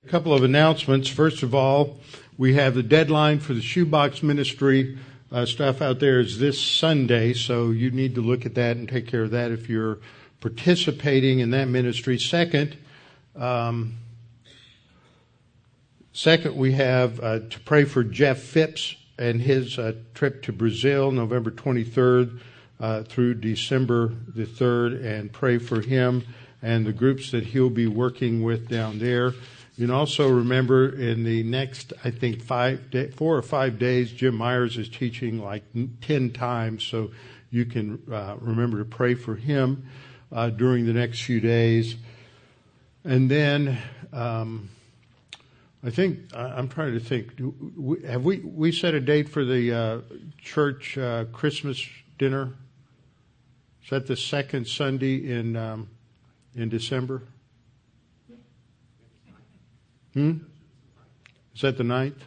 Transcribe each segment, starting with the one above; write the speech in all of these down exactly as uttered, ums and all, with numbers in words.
A couple of announcements. First of all, we have the deadline for the shoebox ministry uh, stuff out there is this Sunday, so you need to look at that and take care of that if you're participating in that ministry. Second, um, second we have uh, to pray for Jeff Phipps and his uh, trip to Brazil, November twenty-third uh, through December the third, and pray for him and the groups that he'll be working with down there. You can also remember in the next, I think, five, day, four or five days, Jim Myers is teaching like ten times, so you can uh, remember to pray for him uh, during the next few days. And then um, I think I'm trying to think. Have we we set a date for the uh, church uh, Christmas dinner? Is that the second Sunday in um, in December? Hmm? Is that the ninth?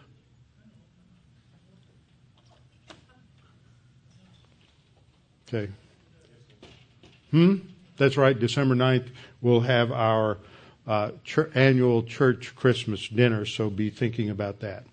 Okay. Hmm? That's right, December ninth, we'll have our uh, ch- annual church Christmas dinner, so be thinking about that.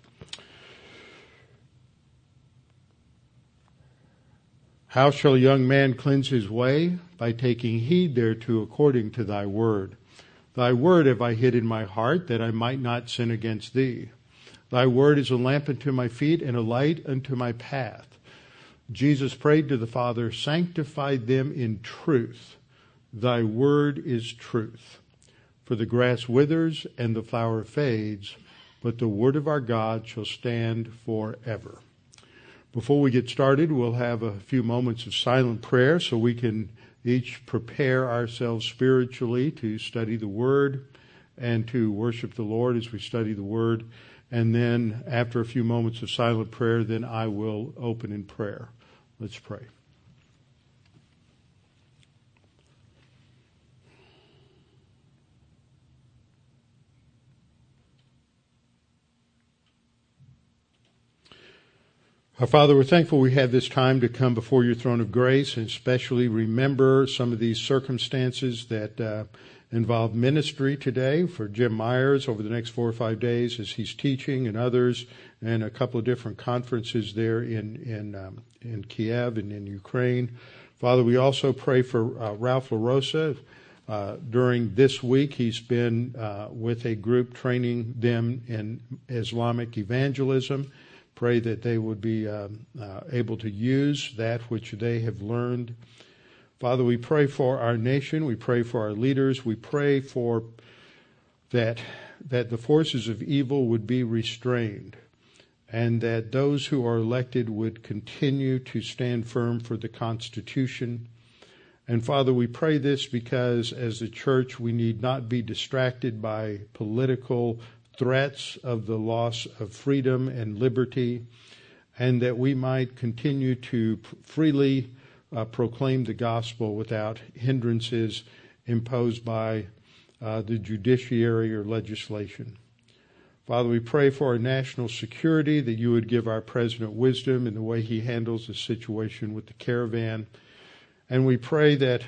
How shall a young man cleanse his way? By taking heed thereto according to thy word. Thy word have I hid in my heart, that I might not sin against thee. Thy word is a lamp unto my feet and a light unto my path. Jesus prayed to the Father, sanctify them in truth. Thy word is truth. For the grass withers and the flower fades, but the word of our God shall stand forever. Before we get started, we'll have a few moments of silent prayer so we can each prepare ourselves spiritually to study the Word and to worship the Lord as we study the Word. And then after a few moments of silent prayer, then I will open in prayer. Let's pray. Our Father, we're thankful we have this time to come before your throne of grace and especially remember some of these circumstances that uh, involve ministry today for Jim Myers over the next four or five days as he's teaching and others, and a couple of different conferences there in in, um, in Kiev and in Ukraine. Father, we also pray for uh, Ralph LaRosa. Uh, during this week, he's been uh, with a group training them in Islamic evangelism. Pray that they would be um, uh, able to use that which they have learned. Father, we pray for our nation. We pray for our leaders. We pray for that that the forces of evil would be restrained and that those who are elected would continue to stand firm for the Constitution. And Father, we pray this because as a church we need not be distracted by political threats of the loss of freedom and liberty, and that we might continue to freely uh, proclaim the gospel without hindrances imposed by uh, the judiciary or legislation. Father, we pray for our national security, that you would give our president wisdom in the way he handles the situation with the caravan. And we pray that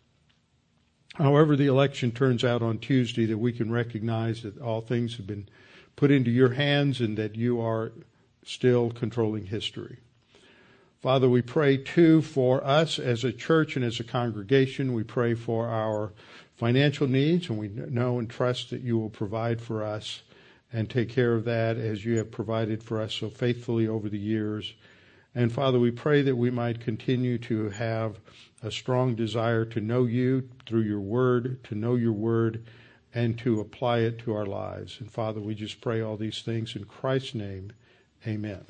however the election turns out on Tuesday, that we can recognize that all things have been put into your hands and that you are still controlling history. Father, we pray too for us as a church and as a congregation. We pray for our financial needs, and we know and trust that you will provide for us and take care of that as you have provided for us so faithfully over the years. And Father, we pray that we might continue to have a strong desire to know you through your word, to know your word, and to apply it to our lives. And Father, we just pray all these things in Christ's name. Amen.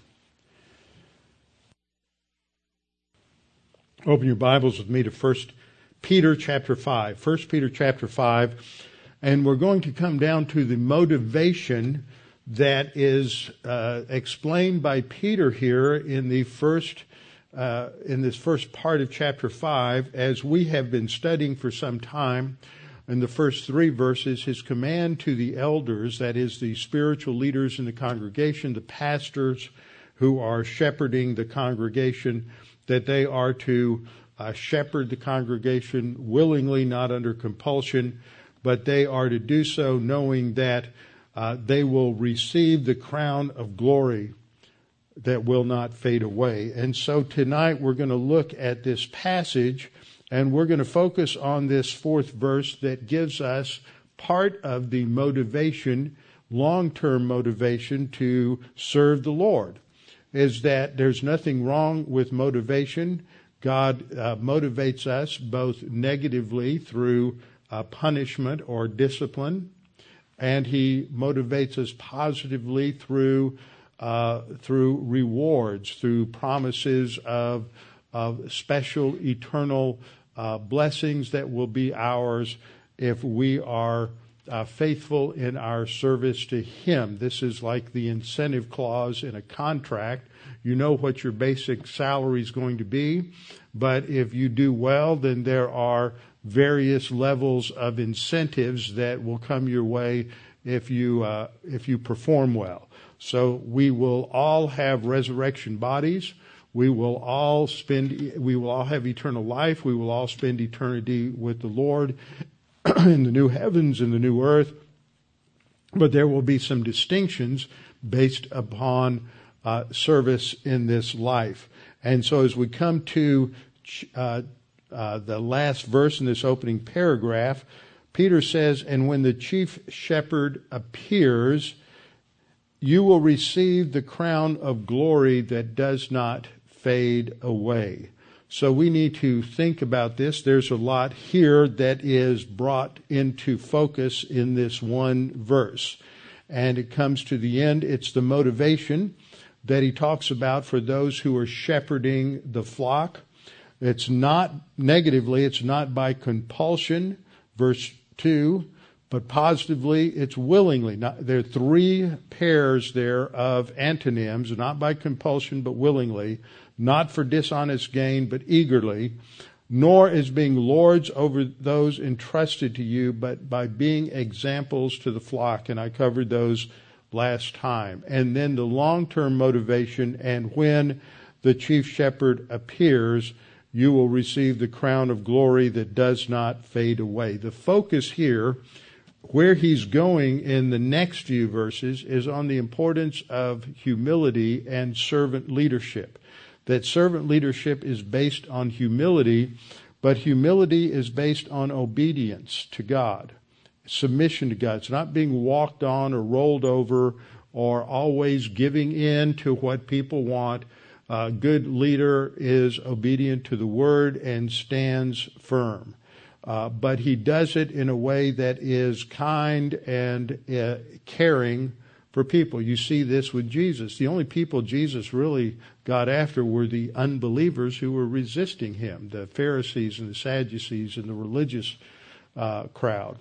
Open your Bibles with me to First Peter chapter five. First Peter chapter five. And we're going to come down to the motivation that is uh, explained by Peter here in the first uh, in this first part of chapter five, as we have been studying for some time. In the first three verses, his command to the elders, that is the spiritual leaders in the congregation, the pastors who are shepherding the congregation, that they are to uh, shepherd the congregation willingly, not under compulsion, but they are to do so knowing that uh, they will receive the crown of glory that will not fade away. And so tonight we're going to look at this passage, and we're going to focus on this fourth verse that gives us part of the motivation, long-term motivation to serve the Lord, is that there's nothing wrong with motivation. God uh, motivates us both negatively through uh, punishment or discipline, and he motivates us positively through uh, through rewards, through promises of, of special eternal uh, blessings that will be ours if we are uh, faithful in our service to him. This is like the incentive clause in a contract. You know what your basic salary is going to be, but if you do well, then there are various levels of incentives that will come your way if you uh, if you perform well. So we will all have resurrection bodies. We will all spend. We will all have eternal life. We will all spend eternity with the Lord in the new heavens and the new earth. But there will be some distinctions based upon uh, service in this life. And so as we come to uh, uh, the last verse in this opening paragraph, Peter says, "And when the chief shepherd appears, you will receive the crown of glory that does not fade away." So we need to think about this. There's a lot here that is brought into focus in this one verse. And it comes to the end. It's the motivation that he talks about for those who are shepherding the flock. It's not negatively, it's not by compulsion, verse two, but positively, it's willingly. Not, there are three pairs there of antonyms, not by compulsion, but willingly, not for dishonest gain, but eagerly, nor as being lords over those entrusted to you, but by being examples to the flock. And I covered those last time. And then the long-term motivation, and when the chief shepherd appears, you will receive the crown of glory that does not fade away. The focus here, where he's going in the next few verses, is on the importance of humility and servant leadership. That servant leadership is based on humility, but humility is based on obedience to God, submission to God. It's not being walked on or rolled over or always giving in to what people want. A good leader is obedient to the word and stands firm. Uh, but he does it in a way that is kind and uh, caring for people. You see this with Jesus. The only people Jesus really got after were the unbelievers who were resisting him, the Pharisees and the Sadducees and the religious uh, crowd.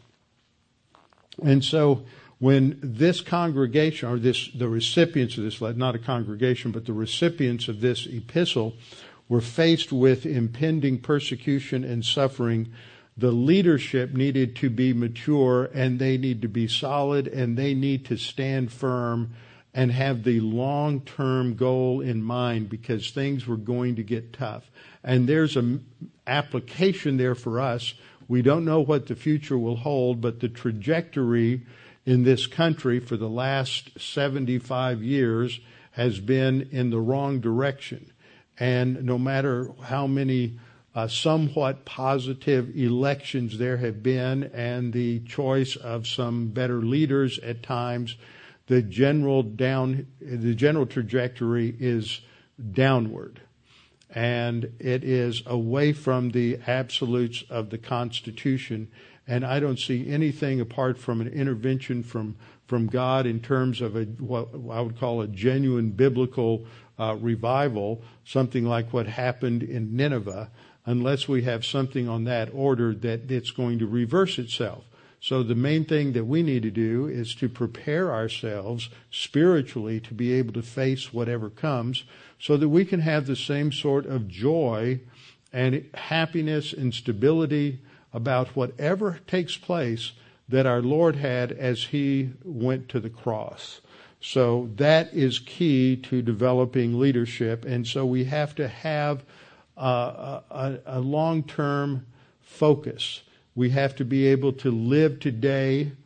And so when this congregation, or this the recipients of this, not a congregation, but the recipients of this epistle, were faced with impending persecution and suffering, the leadership needed to be mature, and they need to be solid, and they need to stand firm and have the long-term goal in mind, because things were going to get tough. And there's an application there for us. We don't know what the future will hold, but the trajectory in this country for the last seventy-five years has been in the wrong direction. And no matter how many Uh, somewhat positive elections there have been, and the choice of some better leaders at times, the general down, the general trajectory is downward, and it is away from the absolutes of the Constitution. And I don't see anything apart from an intervention from from God in terms of a what I would call a genuine biblical uh, revival, something like what happened in Nineveh, unless we have something on that order that it's going to reverse itself. So the main thing that we need to do is to prepare ourselves spiritually to be able to face whatever comes, so that we can have the same sort of joy and happiness and stability about whatever takes place that our Lord had as he went to the cross. So that is key to developing leadership. And so we have to have Uh, a, a long-term focus. We have to be able to live today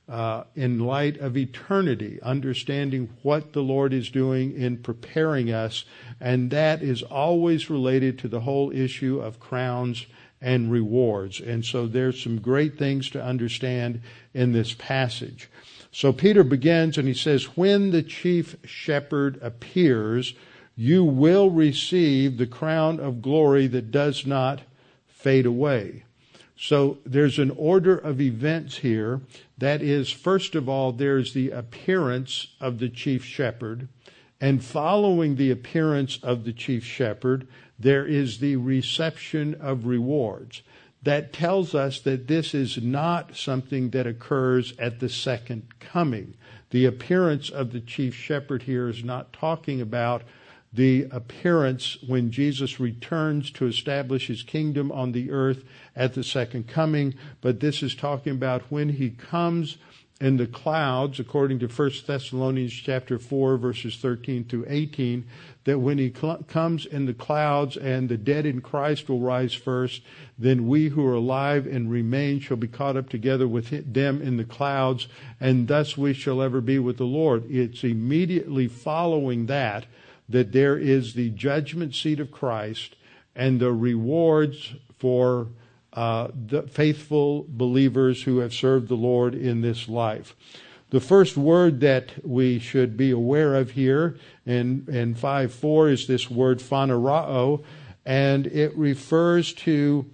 uh, in light of eternity, understanding what the Lord is doing in preparing us, and that is always related to the whole issue of crowns and rewards. And so there's some great things to understand in this passage. So Peter begins and he says, when the chief shepherd appears, you will receive the crown of glory that does not fade away. So there's an order of events here. That is, first of all, there's the appearance of the chief shepherd. And following the appearance of the chief shepherd, there is the reception of rewards. That tells us that this is not something that occurs at the second coming. The appearance of the chief shepherd here is not talking about the appearance when Jesus returns to establish his kingdom on the earth at the second coming, but this is talking about when he comes in the clouds, according to First Thessalonians chapter four, verses thirteen through eighteen, that when he cl- comes in the clouds and the dead in Christ will rise first, then we who are alive and remain shall be caught up together with them in the clouds, and thus we shall ever be with the Lord. It's immediately following that that there is the judgment seat of Christ and the rewards for uh, the faithful believers who have served the Lord in this life. The first word that we should be aware of here in, in five four is this word phanerao, and it refers to,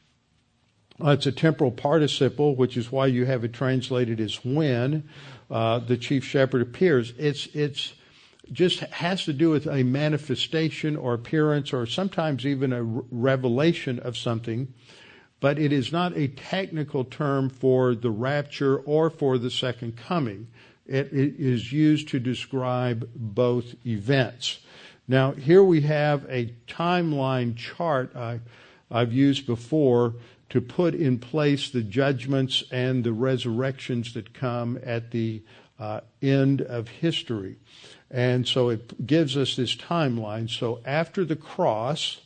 uh, it's a temporal participle, which is why you have it translated as when uh, the chief shepherd appears. It's, it's, just has to do with a manifestation or appearance or sometimes even a revelation of something, but it is not a technical term for the rapture or for the second coming. It, it is used to describe both events. Now, here we have a timeline chart I, I've used before to put in place the judgments and the resurrections that come at the uh, end of history. And so it gives us this timeline. So after the cross,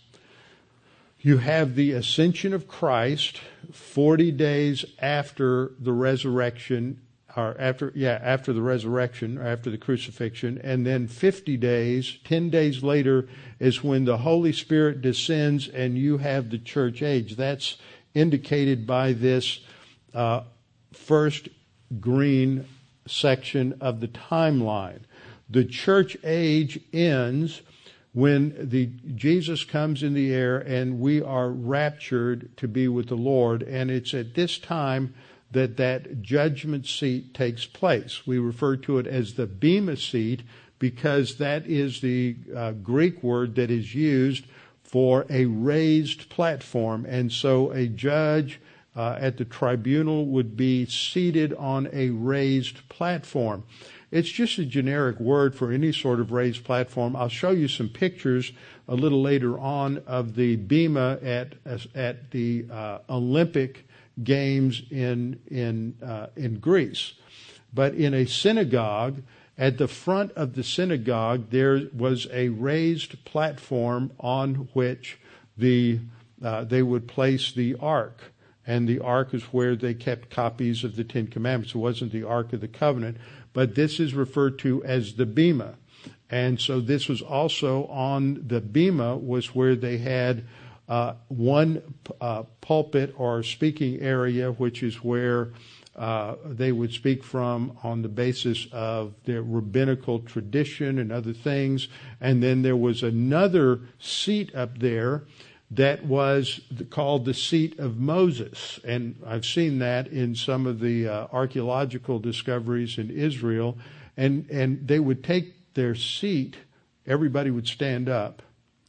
you have the ascension of Christ, forty days after the resurrection, or after, yeah, after the resurrection, or after the crucifixion, and then fifty days, ten days later is when the Holy Spirit descends and you have the church age. That's indicated by this uh, first green section of the timeline. The church age ends when the Jesus comes in the air and we are raptured to be with the Lord. And it's at this time that that judgment seat takes place. We refer to it as the Bema seat because that is the uh, Greek word that is used for a raised platform. And so a judge uh, at the tribunal would be seated on a raised platform. It's just a generic word for any sort of raised platform. I'll show you some pictures a little later on of the Bema at at the uh, Olympic Games in in uh, in Greece. But in a synagogue, at the front of the synagogue, there was a raised platform on which the uh, they would place the ark. And the ark is where they kept copies of the Ten Commandments. It wasn't the Ark of the Covenant, but this is referred to as the Bema. And so this was also on the Bema was where they had uh, one uh, pulpit or speaking area, which is where uh, they would speak from on the basis of their rabbinical tradition and other things. And then there was another seat up there that was called the seat of Moses. And I've seen that in some of the uh, archaeological discoveries in Israel. And, and they would take their seat, everybody would stand up,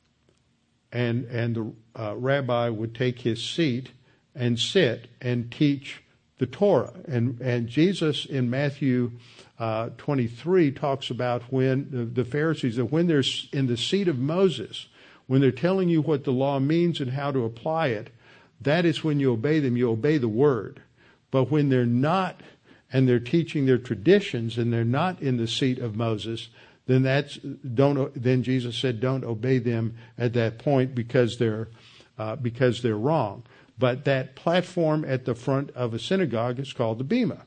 and, and the uh, rabbi would take his seat and sit and teach the Torah. And, and Jesus in Matthew uh, twenty-three talks about when the, the Pharisees, that when they're in the seat of Moses, when they're telling you what the law means and how to apply it, that is when you obey them. You obey the word. But when they're not, and they're teaching their traditions, and they're not in the seat of Moses, then that's don't. Then Jesus said, "Don't obey them at that point because they're uh, because they're wrong." But that platform at the front of a synagogue is called the Bema.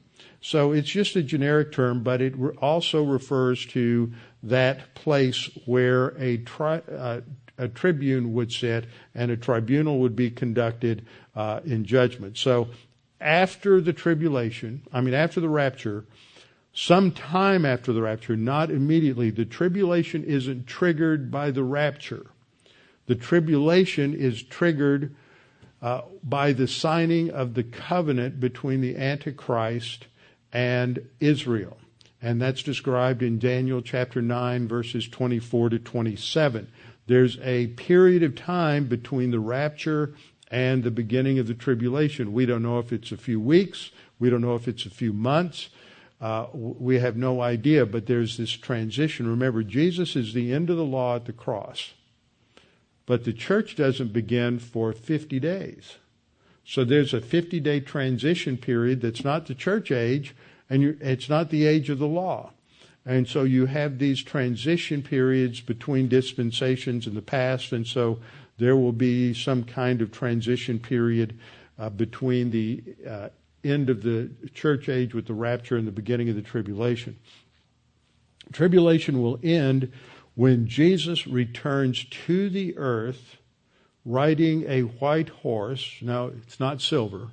So it's just a generic term, but it re- also refers to that place where a, tri- uh, a tribune would sit and a tribunal would be conducted uh, in judgment. So after the tribulation, I mean after the rapture, some time after the rapture, not immediately, the tribulation isn't triggered by the rapture. The tribulation is triggered uh, by the signing of the covenant between the Antichrist and Israel. And that's described in Daniel chapter nine, verses twenty-four to twenty-seven. There's a period of time between the rapture and the beginning of the tribulation. We don't know if it's a few weeks. We don't know if it's a few months. Uh, we have no idea, but there's this transition. Remember, Jesus is the end of the law at the cross. But the church doesn't begin for fifty days. So there's a fifty-day transition period that's not the church age, and you're, it's not the age of the law. And so you have these transition periods between dispensations in the past, and so there will be some kind of transition period uh, between the uh, end of the church age with the rapture and the beginning of the tribulation. Tribulation will end when Jesus returns to the earth riding a white horse. Now, it's not silver.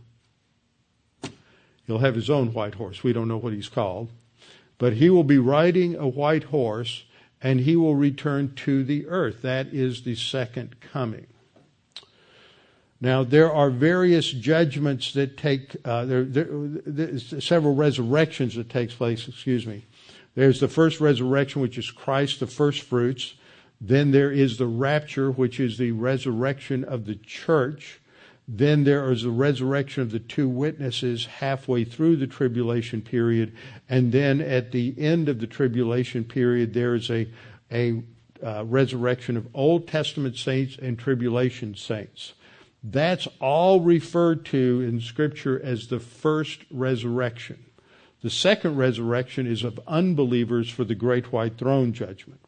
He'll have his own white horse. We don't know what he's called. But he will be riding a white horse, and he will return to the earth. That is the second coming. Now, there are various judgments that take, uh, there, there, there's several resurrections that takes place, excuse me. There's the first resurrection, which is Christ, the first fruits. Then there is the rapture, which is the resurrection of the church. Then there is the resurrection of the two witnesses halfway through the tribulation period. And then at the end of the tribulation period, there is a, a uh, resurrection of Old Testament saints and tribulation saints. That's all referred to in Scripture as the first resurrection. The second resurrection is of unbelievers for the great white throne judgment.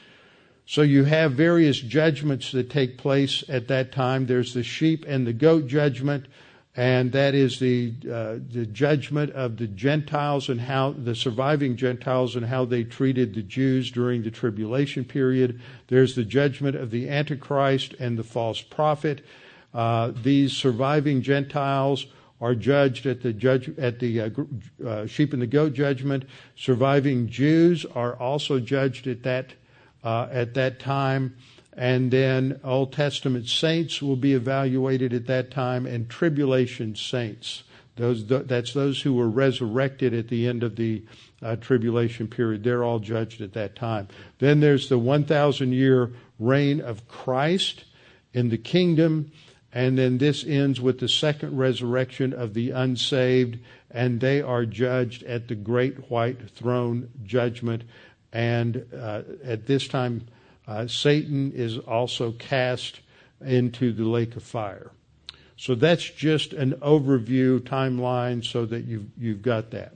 So you have various judgments that take place at that time. There's the sheep and the goat judgment, and that is the uh, the judgment of the Gentiles and how the surviving Gentiles and how they treated the Jews during the tribulation period. There's the judgment of the Antichrist and the false prophet. Uh, these surviving Gentiles are judged at the judge at the uh, uh, sheep and the goat judgment. Surviving Jews are also judged at that uh, at that time, and then Old Testament saints will be evaluated at that time, and tribulation saints. Those that's those who were resurrected at the end of the uh, tribulation period. They're all judged at that time. Then there's the one thousand year reign of Christ in the kingdom. And then this ends with the second resurrection of the unsaved, and they are judged at the great white throne judgment. And uh, at this time, uh, Satan is also cast into the lake of fire. So that's just an overview timeline so that you've, you've got that.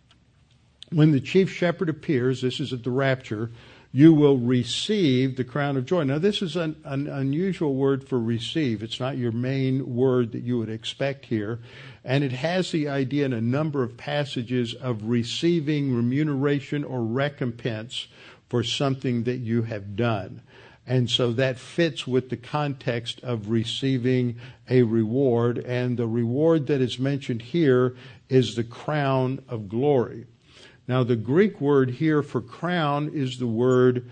When the chief shepherd appears, this is at the rapture, you will receive the crown of joy. Now, this is an, an unusual word for receive. It's not your main word that you would expect here. And it has the idea in a number of passages of receiving remuneration or recompense for something that you have done. And so that fits with the context of receiving a reward. And the reward that is mentioned here is the crown of glory. Now, the Greek word here for crown is the word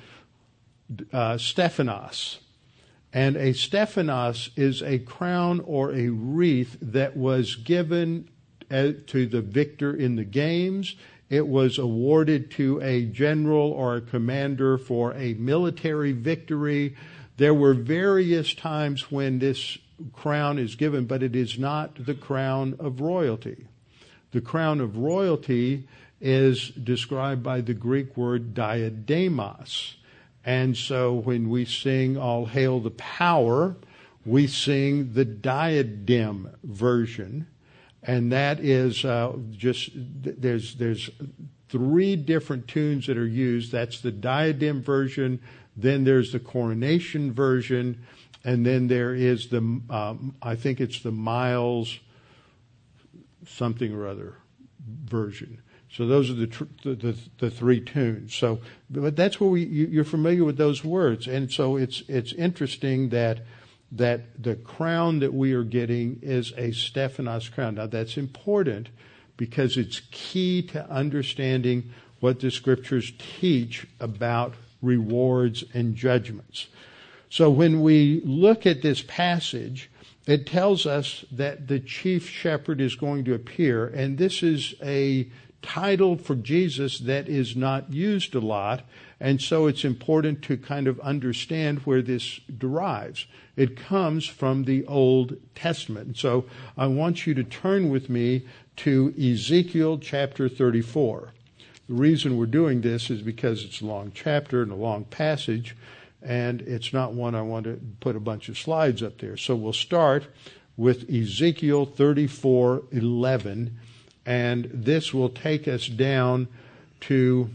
uh, Stephanos. And a Stephanos is a crown or a wreath that was given uh, to the victor in the games. It was awarded to a general or a commander for a military victory. There were various times when this crown is given, but it is not the crown of royalty. The crown of royalty is described by the Greek word diademos. And so when we sing All Hail the Power, we sing the diadem version. And that is uh, just, there's there's three different tunes that are used. That's the diadem version. Then there's the coronation version. And then there is the, um, I think it's the Miles something or other. version. So those are the, tr- the, the the three tunes. So, but that's where we you, you're familiar with those words, and so it's it's interesting that that the crown that we are getting is a Stephanos crown. Now that's important because it's key to understanding what the scriptures teach about rewards and judgments. So when we look at this passage, it tells us that the chief shepherd is going to appear, and this is a title for Jesus that is not used a lot, and so it's important to kind of understand where this derives. It comes from the Old Testament. And so I want you to turn with me to Ezekiel chapter thirty-four. The reason we're doing this is because it's a long chapter and a long passage, and it's not one I want to put a bunch of slides up there. So we'll start with Ezekiel thirty-four eleven, and this will take us down to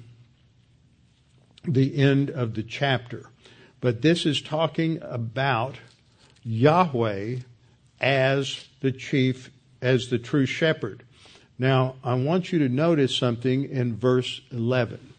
the end of the chapter. But this is talking about Yahweh as the chief, as the true shepherd. Now, I want you to notice something in verse eleven.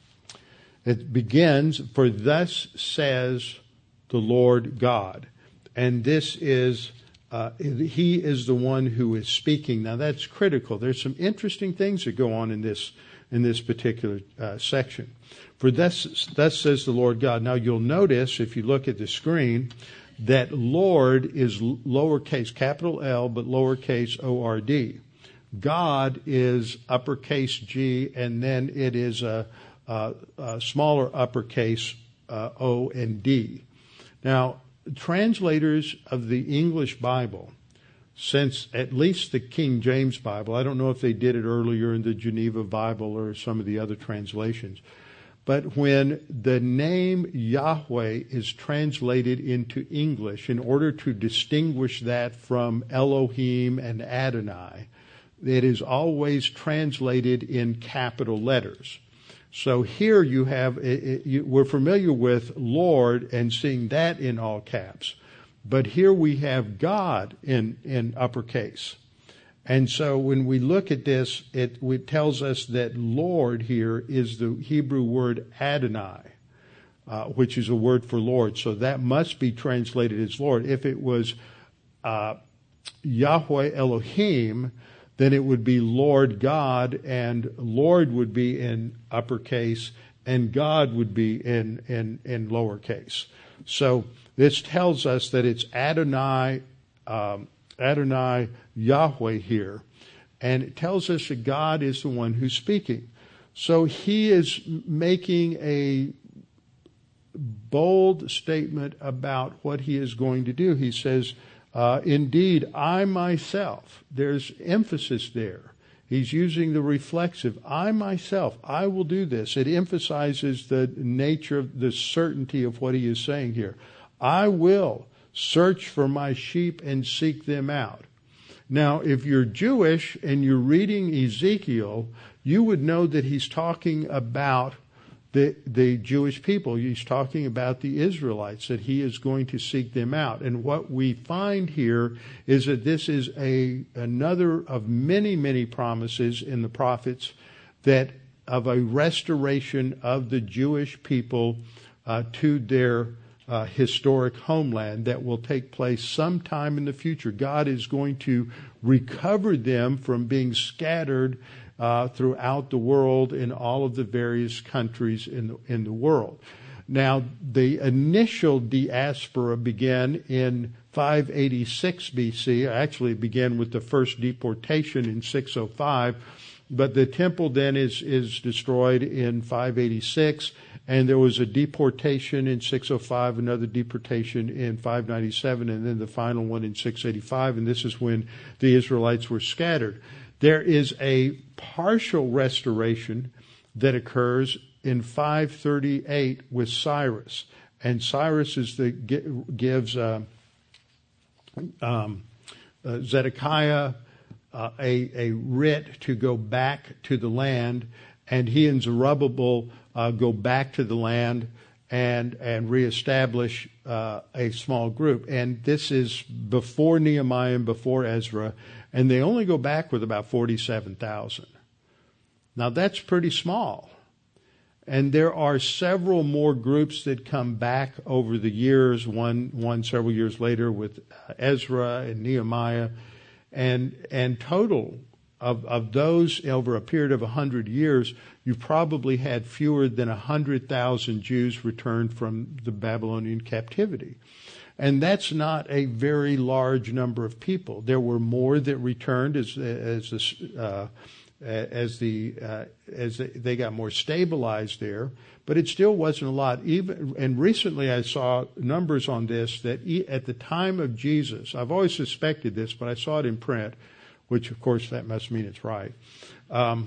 It begins, "For thus says the Lord God." And this is, uh, he is the one who is speaking. Now, that's critical. There's some interesting things that go on in this in this particular uh, section. "For thus, thus says the Lord God." Now, you'll notice, if you look at the screen, that Lord is lowercase, capital L, but lowercase O R D. God is uppercase G, and then it is a, a, a smaller uppercase uh, O and D. Now, translators of the English Bible, since at least the King James Bible, I don't know if they did it earlier in the Geneva Bible or some of the other translations, but when the name Yahweh is translated into English, in order to distinguish that from Elohim and Adonai, it is always translated in capital letters. So here you have, it, you, we're familiar with Lord and seeing that in all caps. But here we have God in, in uppercase. And so when we look at this, it, it tells us that Lord here is the Hebrew word Adonai, uh, which is a word for Lord. So that must be translated as Lord. If it was uh, Yahweh Elohim, then it would be Lord God, and Lord would be in uppercase, and God would be in, in, in lowercase. So this tells us that it's Adonai, um, Adonai Yahweh here, and it tells us that God is the one who's speaking. So he is making a bold statement about what he is going to do. He says, Uh, indeed, I myself, there's emphasis there. He's using the reflexive. I myself, I will do this. It emphasizes the nature of the certainty of what he is saying here. I will search for my sheep and seek them out. Now, if you're Jewish and you're reading Ezekiel, you would know that he's talking about The, the Jewish people. He's talking about the Israelites, that he is going to seek them out. And what we find here is that this is a another of many, many promises in the prophets that of a restoration of the Jewish people uh, to their uh, historic homeland that will take place sometime in the future. God is going to recover them from being scattered Uh, throughout the world in all of the various countries in the, in the world. Now, the initial diaspora began in five eighty-six B C. Actually, it began with the first deportation in six oh five, but the temple then is, is destroyed in five eighty-six, and there was a deportation in six oh five, another deportation in five ninety-seven, and then the final one in six eighty-five, and this is when the Israelites were scattered. There is a partial restoration that occurs in five thirty-eight with Cyrus. And Cyrus is the, gives uh, um, uh, Zedekiah uh, a, a writ to go back to the land, and he and Zerubbabel uh, go back to the land and, and reestablish uh, a small group. And this is before Nehemiah and before Ezra. And they only go back with about forty-seven thousand. Now that's pretty small. And there are several more groups that come back over the years, one one several years later with Ezra and Nehemiah. And and total of, of those over a period of one hundred years, you probably had fewer than one hundred thousand Jews returned from the Babylonian captivity. And that's not a very large number of people. There were more that returned as as the, uh, as the uh, as they got more stabilized there, but it still wasn't a lot. Even and recently, I saw numbers on this that at the time of Jesus, I've always suspected this, but I saw it in print, which of course that must mean it's right. Um,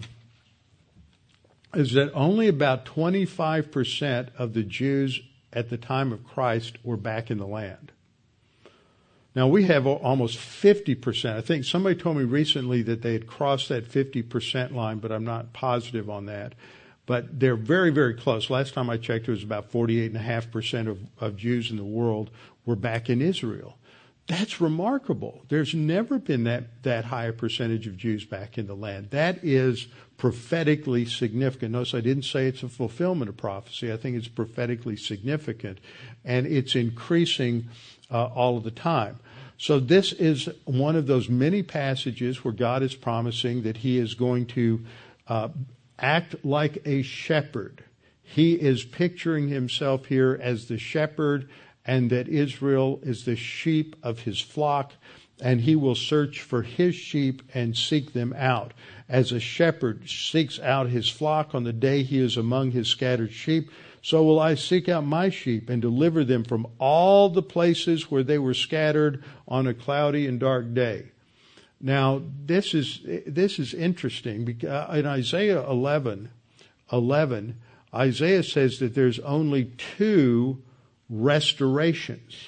is that only about twenty-five percent of the Jews at the time of Christ were back in the land. Now, we have almost fifty percent. I think somebody told me recently that they had crossed that fifty percent line, but I'm not positive on that. But they're very, very close. Last time I checked, it was about forty-eight point five percent of, of Jews in the world were back in Israel. That's remarkable. There's never been that, that high a percentage of Jews back in the land. That is prophetically significant. Notice I didn't say it's a fulfillment of prophecy. I think it's prophetically significant, and it's increasing uh, all of the time. So this is one of those many passages where God is promising that he is going to uh, act like a shepherd. He is picturing himself here as the shepherd, and that Israel is the sheep of his flock, and he will search for his sheep and seek them out. As a shepherd seeks out his flock on the day he is among his scattered sheep, so will I seek out my sheep and deliver them from all the places where they were scattered on a cloudy and dark day. Now, this is this is interesting because in Isaiah eleven, eleven, Isaiah says that there's only two restorations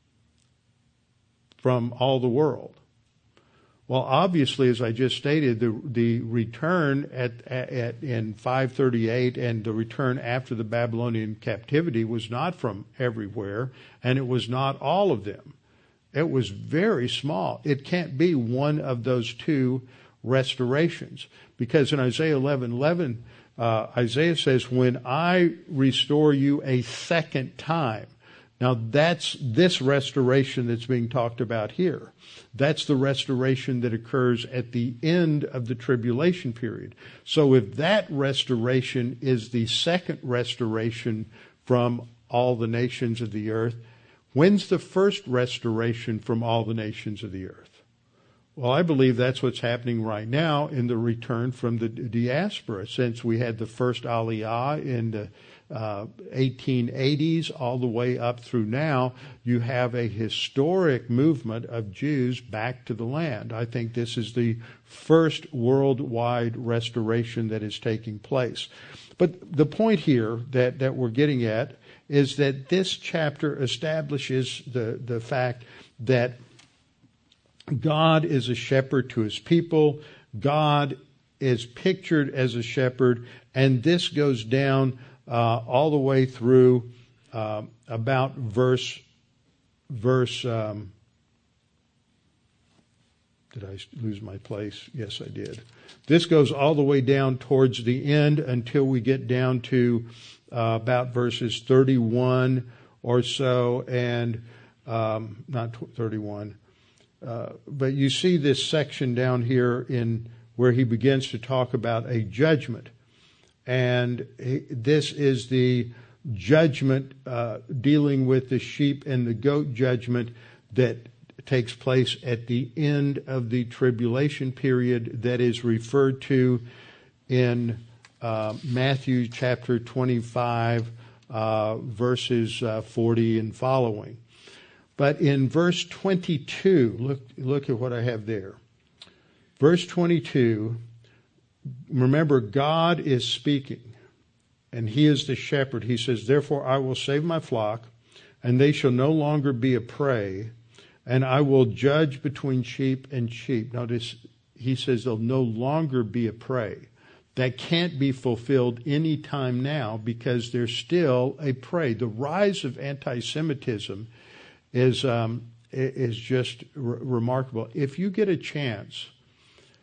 from all the world. Well, obviously, as I just stated, the the return at, at in five thirty-eight and the return after the Babylonian captivity was not from everywhere, and it was not all of them. It was very small. It can't be one of those two restorations, because in Isaiah eleven eleven, uh, Isaiah says, "When I restore you a second time." Now, that's this restoration that's being talked about here. That's the restoration that occurs at the end of the tribulation period. So if that restoration is the second restoration from all the nations of the earth, when's the first restoration from all the nations of the earth? Well, I believe that's what's happening right now in the return from the diaspora, since we had the first Aliyah in the Uh, eighteen eighties all the way up through now. You have a historic movement of Jews back to the land. I think this is the first worldwide restoration that is taking place. But the point here that, that we're getting at is that this chapter establishes the, the fact that God is a shepherd to his people. God is pictured as a shepherd, and this goes down Uh, all the way through uh, about verse, verse, um, did I lose my place? Yes, I did. This goes all the way down towards the end until we get down to uh, about verses thirty-one or so, and um, not thirty-one. Uh, but you see this section down here in where he begins to talk about a judgment. And this is the judgment uh, dealing with the sheep and the goat judgment that takes place at the end of the tribulation period that is referred to in uh, Matthew chapter twenty-five, uh, verses uh, forty and following. But in verse twenty-two, look, look at what I have there. Verse twenty-two, remember, God is speaking, and he is the shepherd. He says, "Therefore I will save my flock, and they shall no longer be a prey, and I will judge between sheep and sheep." Notice, he says they'll no longer be a prey. That can't be fulfilled any time now, because they're still a prey. The rise of anti-Semitism is, um, is just r- remarkable. If you get a chance,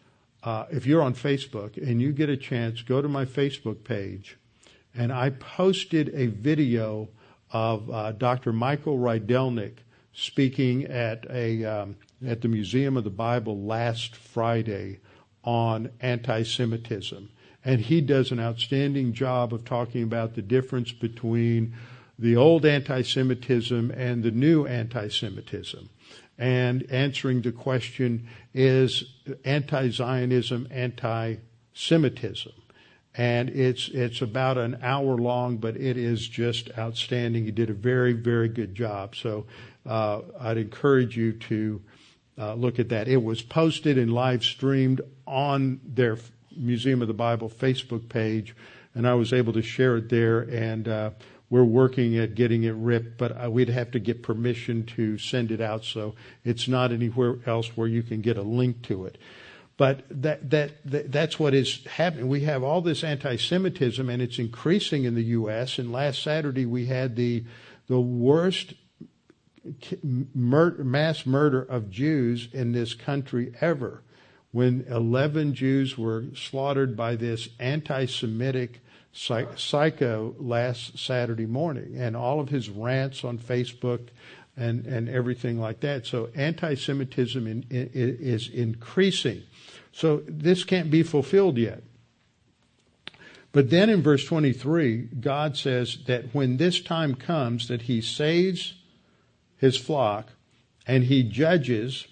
uh, if you're on Facebook and you get a chance, go to my Facebook page, and I posted a video of uh, Doctor Michael Rydelnik speaking at a um, at the Museum of the Bible last Friday on anti-Semitism. And he does an outstanding job of talking about the difference between the old anti-Semitism and the new anti-Semitism, and answering the question, is anti-Zionism anti-Semitism? And it's it's about an hour long, but it is just outstanding. He did a very, very good job. So uh, I'd encourage you to uh, look at that. It was posted and live streamed on their Museum of the Bible Facebook page, and I was able to share it there, and uh, we're working at getting it ripped, but uh, we'd have to get permission to send it out, so it's not anywhere else where you can get a link to it. But that, that, that that's what is happening. We have all this anti-Semitism, and it's increasing in the U S, and last Saturday we had the the worst mur- mass murder of Jews in this country ever, when eleven Jews were slaughtered by this anti-Semitic psycho last Saturday morning, and all of his rants on Facebook and, and everything like that. So anti-Semitism in, in, is increasing. So this can't be fulfilled yet. But then in verse twenty-three, God says that when this time comes, that he saves his flock and he judges,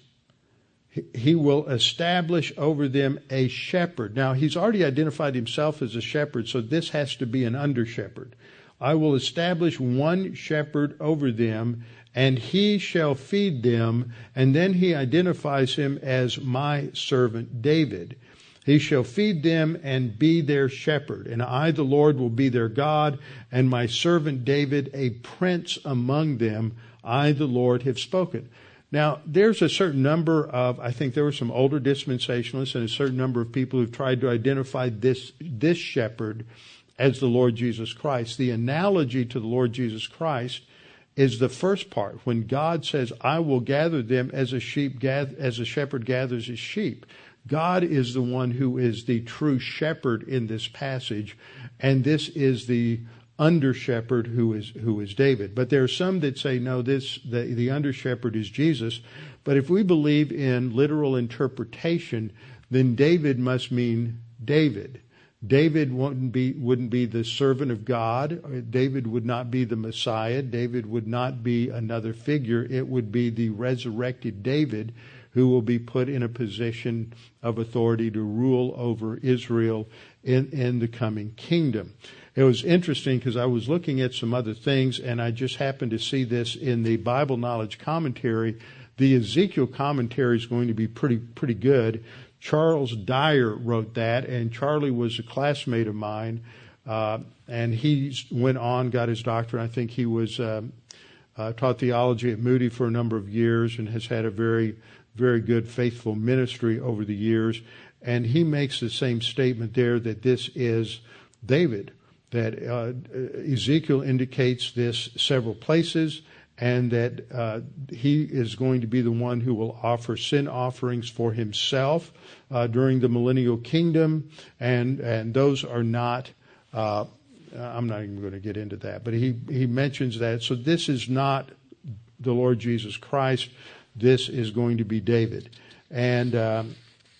he will establish over them a shepherd. Now, he's already identified himself as a shepherd, so this has to be an under-shepherd. I will establish one shepherd over them, and he shall feed them. And then he identifies him as my servant David. He shall feed them and be their shepherd. And I, the Lord, will be their God, and my servant David a prince among them. I, the Lord, have spoken. Now, there's a certain number of, I think there were some older dispensationalists and a certain number of people who've tried to identify this, this shepherd as the Lord Jesus Christ. The analogy to the Lord Jesus Christ is the first part, when God says, I will gather them as a sheep, as a shepherd gathers his sheep. God is the one who is the true shepherd in this passage, and this is the under shepherd who is who is David. But there are some that say no, this the, the under shepherd is Jesus. But if we believe in literal interpretation, then David must mean David. David wouldn't be wouldn't be the servant of God. David would not be the Messiah. David would not be another figure. It would be the resurrected David who will be put in a position of authority to rule over Israel in, in the coming kingdom. It was interesting because I was looking at some other things, and I just happened to see this in the Bible Knowledge Commentary. The Ezekiel commentary is going to be pretty pretty good. Charles Dyer wrote that, and Charlie was a classmate of mine, uh, and he went on, got his doctorate. I think he was uh, uh, taught theology at Moody for a number of years and has had a very, very good, faithful ministry over the years. And he makes the same statement there that this is David, that uh, Ezekiel indicates this several places, and that uh, he is going to be the one who will offer sin offerings for himself uh, during the millennial kingdom, and and those are not, uh, I'm not even going to get into that, but he, he mentions that. So this is not the Lord Jesus Christ. This is going to be David. And um,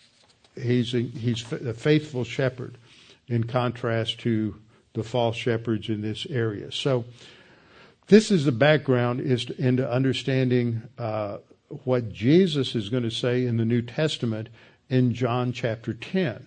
he's a, he's a faithful shepherd in contrast to the false shepherds in this area. So this is the background is to, into understanding uh, what Jesus is going to say in the New Testament in John chapter ten.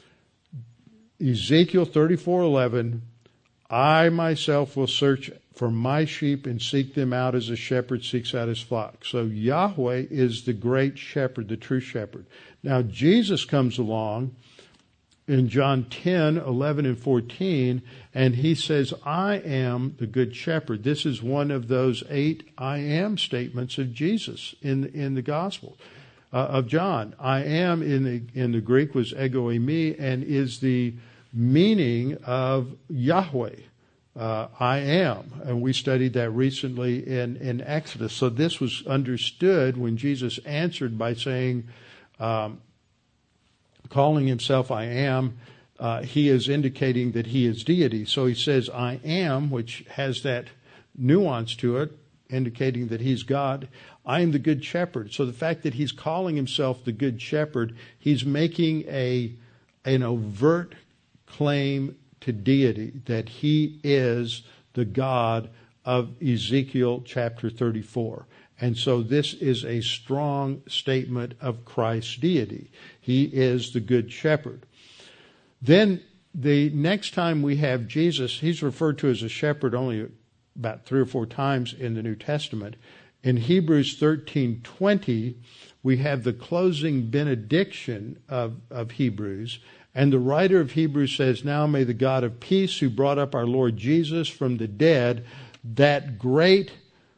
Ezekiel thirty-four eleven, I myself will search for my sheep and seek them out as a shepherd seeks out his flock. So Yahweh is the great shepherd, the true shepherd. Now Jesus comes along in John ten, eleven, and fourteen, and he says, I am the good shepherd. This is one of those eight I am statements of Jesus in, in the Gospel uh, of John. I am in the, in the Greek was ego eimi, and is the meaning of Yahweh. Uh, I am. And we studied that recently in, in Exodus. So this was understood when Jesus answered by saying, um, calling himself I am, uh, he is indicating that he is deity. So he says I am, which has that nuance to it, indicating that he's God. I am the good shepherd. So the fact that he's calling himself the good shepherd, he's making a an overt claim to deity, that he is the God of Ezekiel chapter thirty-four. And so this is a strong statement of Christ's deity. He is the good shepherd. Then the next time we have Jesus, he's referred to as a shepherd only about three or four times in the New Testament. In Hebrews thirteen twenty, we have the closing benediction of, of Hebrews. And the writer of Hebrews says, now may the God of peace, who brought up our Lord Jesus from the dead, that great,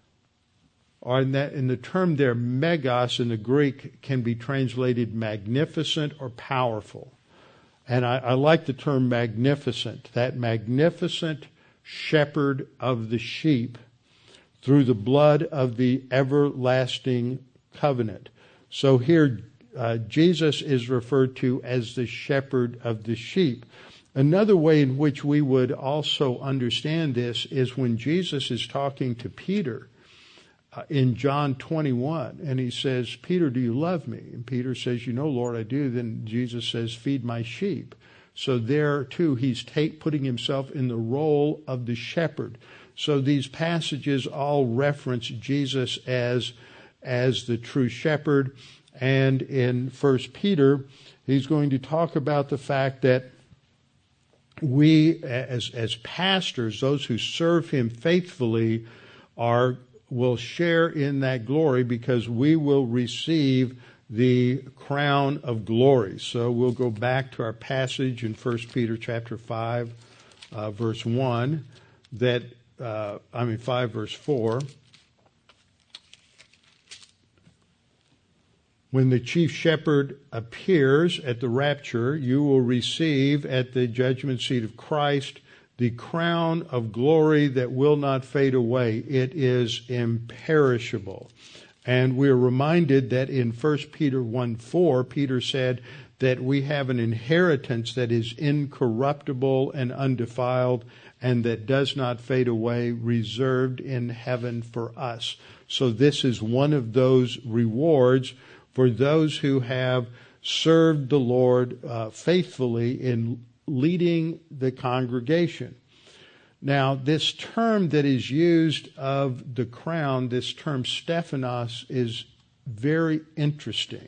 or in, that, in the term there, megas in the Greek, can be translated magnificent or powerful. And I, I like the term magnificent, that magnificent shepherd of the sheep through the blood of the everlasting covenant. So here, uh, Jesus is referred to as the shepherd of the sheep. Another way in which we would also understand this is when Jesus is talking to Peter uh, in John twenty-one, and he says, Peter, do you love me? And Peter says, you know, Lord, I do. Then Jesus says, feed my sheep. So there, too, he's take, putting himself in the role of the shepherd. So these passages all reference Jesus as, as the true shepherd. And in First Peter, he's going to talk about the fact that we, as, as pastors, those who serve him faithfully, are will share in that glory, because we will receive the crown of glory. So we'll go back to our passage in First Peter chapter five, uh, verse one, that, uh, I mean five, verse four. When the chief shepherd appears at the rapture, you will receive at the judgment seat of Christ the crown of glory that will not fade away. It is imperishable. And we're reminded that in First Peter one four, Peter said that we have an inheritance that is incorruptible and undefiled and that does not fade away, reserved in heaven for us. So this is one of those rewards for those who have served the Lord uh, faithfully in leading the congregation. Now, this term that is used of the crown, this term Stephanos, is very interesting.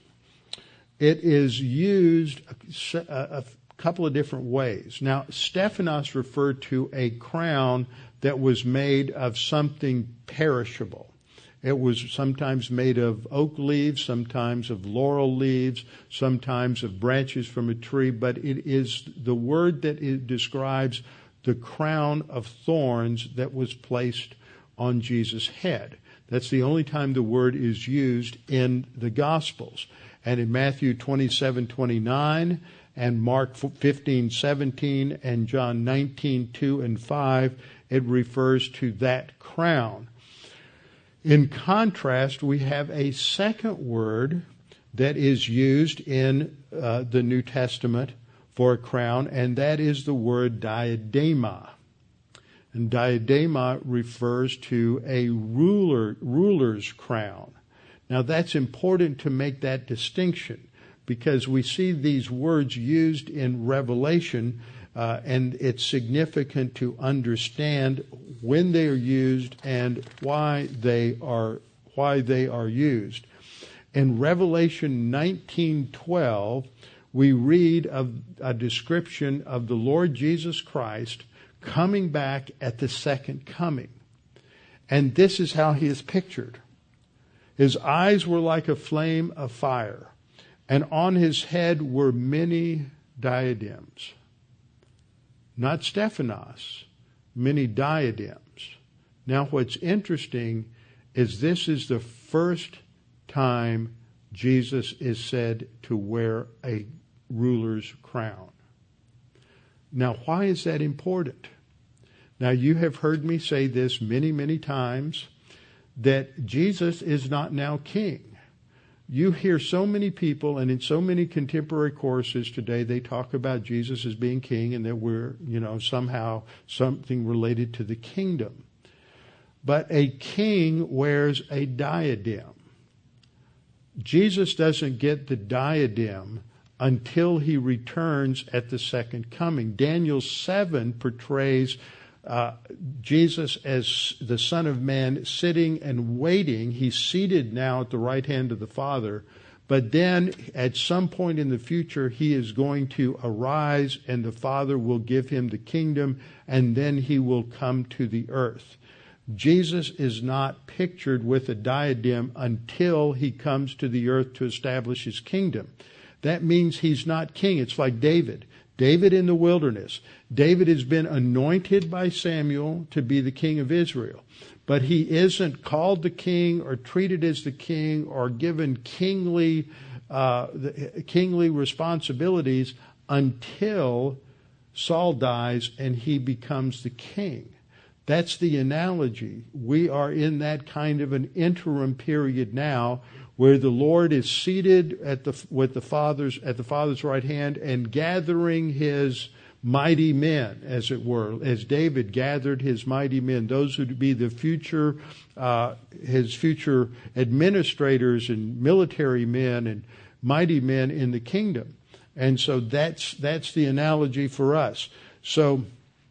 It is used a, a couple of different ways. Now, Stephanos referred to a crown that was made of something perishable. It was sometimes made of oak leaves, sometimes of laurel leaves, sometimes of branches from a tree, but it is the word that it describes the crown of thorns that was placed on Jesus' head. That's the only time the word is used in the Gospels. And in Matthew twenty-seven twenty-nine and Mark fifteen seventeen and John nineteen two and five, it refers to that crown. In contrast, we have a second word that is used in uh, the New Testament for a crown, and that is the word diadema. And diadema refers to a ruler, ruler's crown. Now, that's important to make that distinction, because we see these words used in Revelation, uh, and it's significant to understand when they are used and why they are why they are used. In Revelation nineteen twelve, we read of a description of the Lord Jesus Christ coming back at the second coming. And this is how he is pictured. His eyes were like a flame of fire, and on his head were many diadems. Not Stephanos, many diadems. Now, what's interesting is this is the first time Jesus is said to wear a ruler's crown. Now, why is that important? Now, you have heard me say this many, many times, that Jesus is not now king. You hear so many people, and in so many contemporary courses today, they talk about Jesus as being king and that we're, you know, somehow something related to the kingdom. But a king wears a diadem. Jesus doesn't get the diadem until he returns at the second coming. Daniel seven portrays uh, Jesus as the Son of Man sitting and waiting. He's seated now at the right hand of the Father. But then at some point in the future, he is going to arise and the Father will give him the kingdom, and then he will come to the earth. Jesus is not pictured with a diadem until he comes to the earth to establish his kingdom. That means he's not king. It's like David. David in the wilderness. David has been anointed by Samuel to be the king of Israel. But he isn't called the king or treated as the king or given kingly, uh, kingly responsibilities until Saul dies and he becomes the king. That's the analogy. We are in that kind of an interim period now where the Lord is seated at the, with the Father's, at the Father's right hand and gathering his mighty men, as it were, as David gathered his mighty men, those who would be the future, uh, his future administrators and military men and mighty men in the kingdom. And so that's, that's the analogy for us. So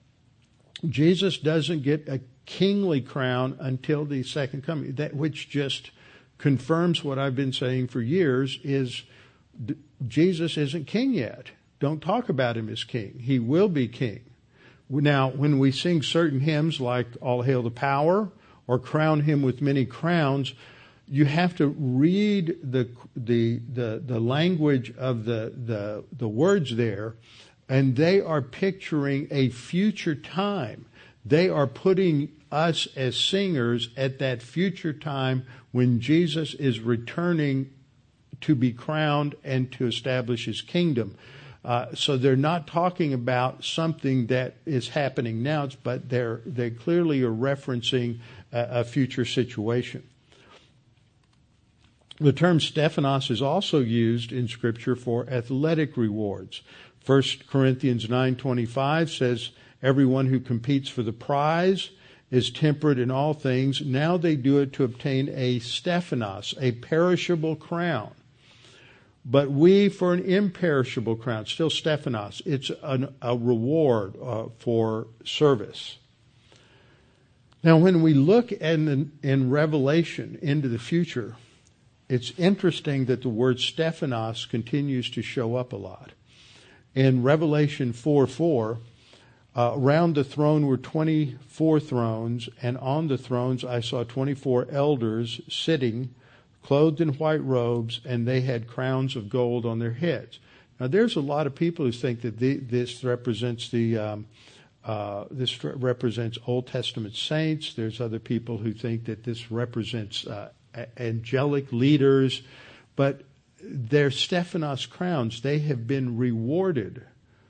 Jesus doesn't get a kingly crown until the second coming, that which just confirms what I've been saying for years is Jesus isn't king yet. Don't talk about him as king. He will be king. Now, when we sing certain hymns like All Hail the Power or Crown Him with Many Crowns, you have to read the the the, the language of the, the the words there, and they are picturing a future time. They are putting us as singers at that future time when Jesus is returning to be crowned and to establish his kingdom. Uh, so they're not talking about something that is happening now, but they're they clearly are referencing a, a future situation. The term Stephanos is also used in Scripture for athletic rewards. First Corinthians nine twenty-five says, everyone who competes for the prize is temperate in all things. Now they do it to obtain a Stephanos, a perishable crown. But we for an imperishable crown, still Stephanos. It's an, a reward uh, for service. Now, when we look in, in Revelation into the future, it's interesting that the word Stephanos continues to show up a lot. In Revelation four four, uh, around the throne were twenty-four thrones, and on the thrones I saw twenty-four elders sitting, clothed in white robes, and they had crowns of gold on their heads. Now, there's a lot of people who think that the, this represents the um, uh, this represents Old Testament saints. There's other people who think that this represents uh, angelic leaders, but they're Stephanos crowns. They have been rewarded,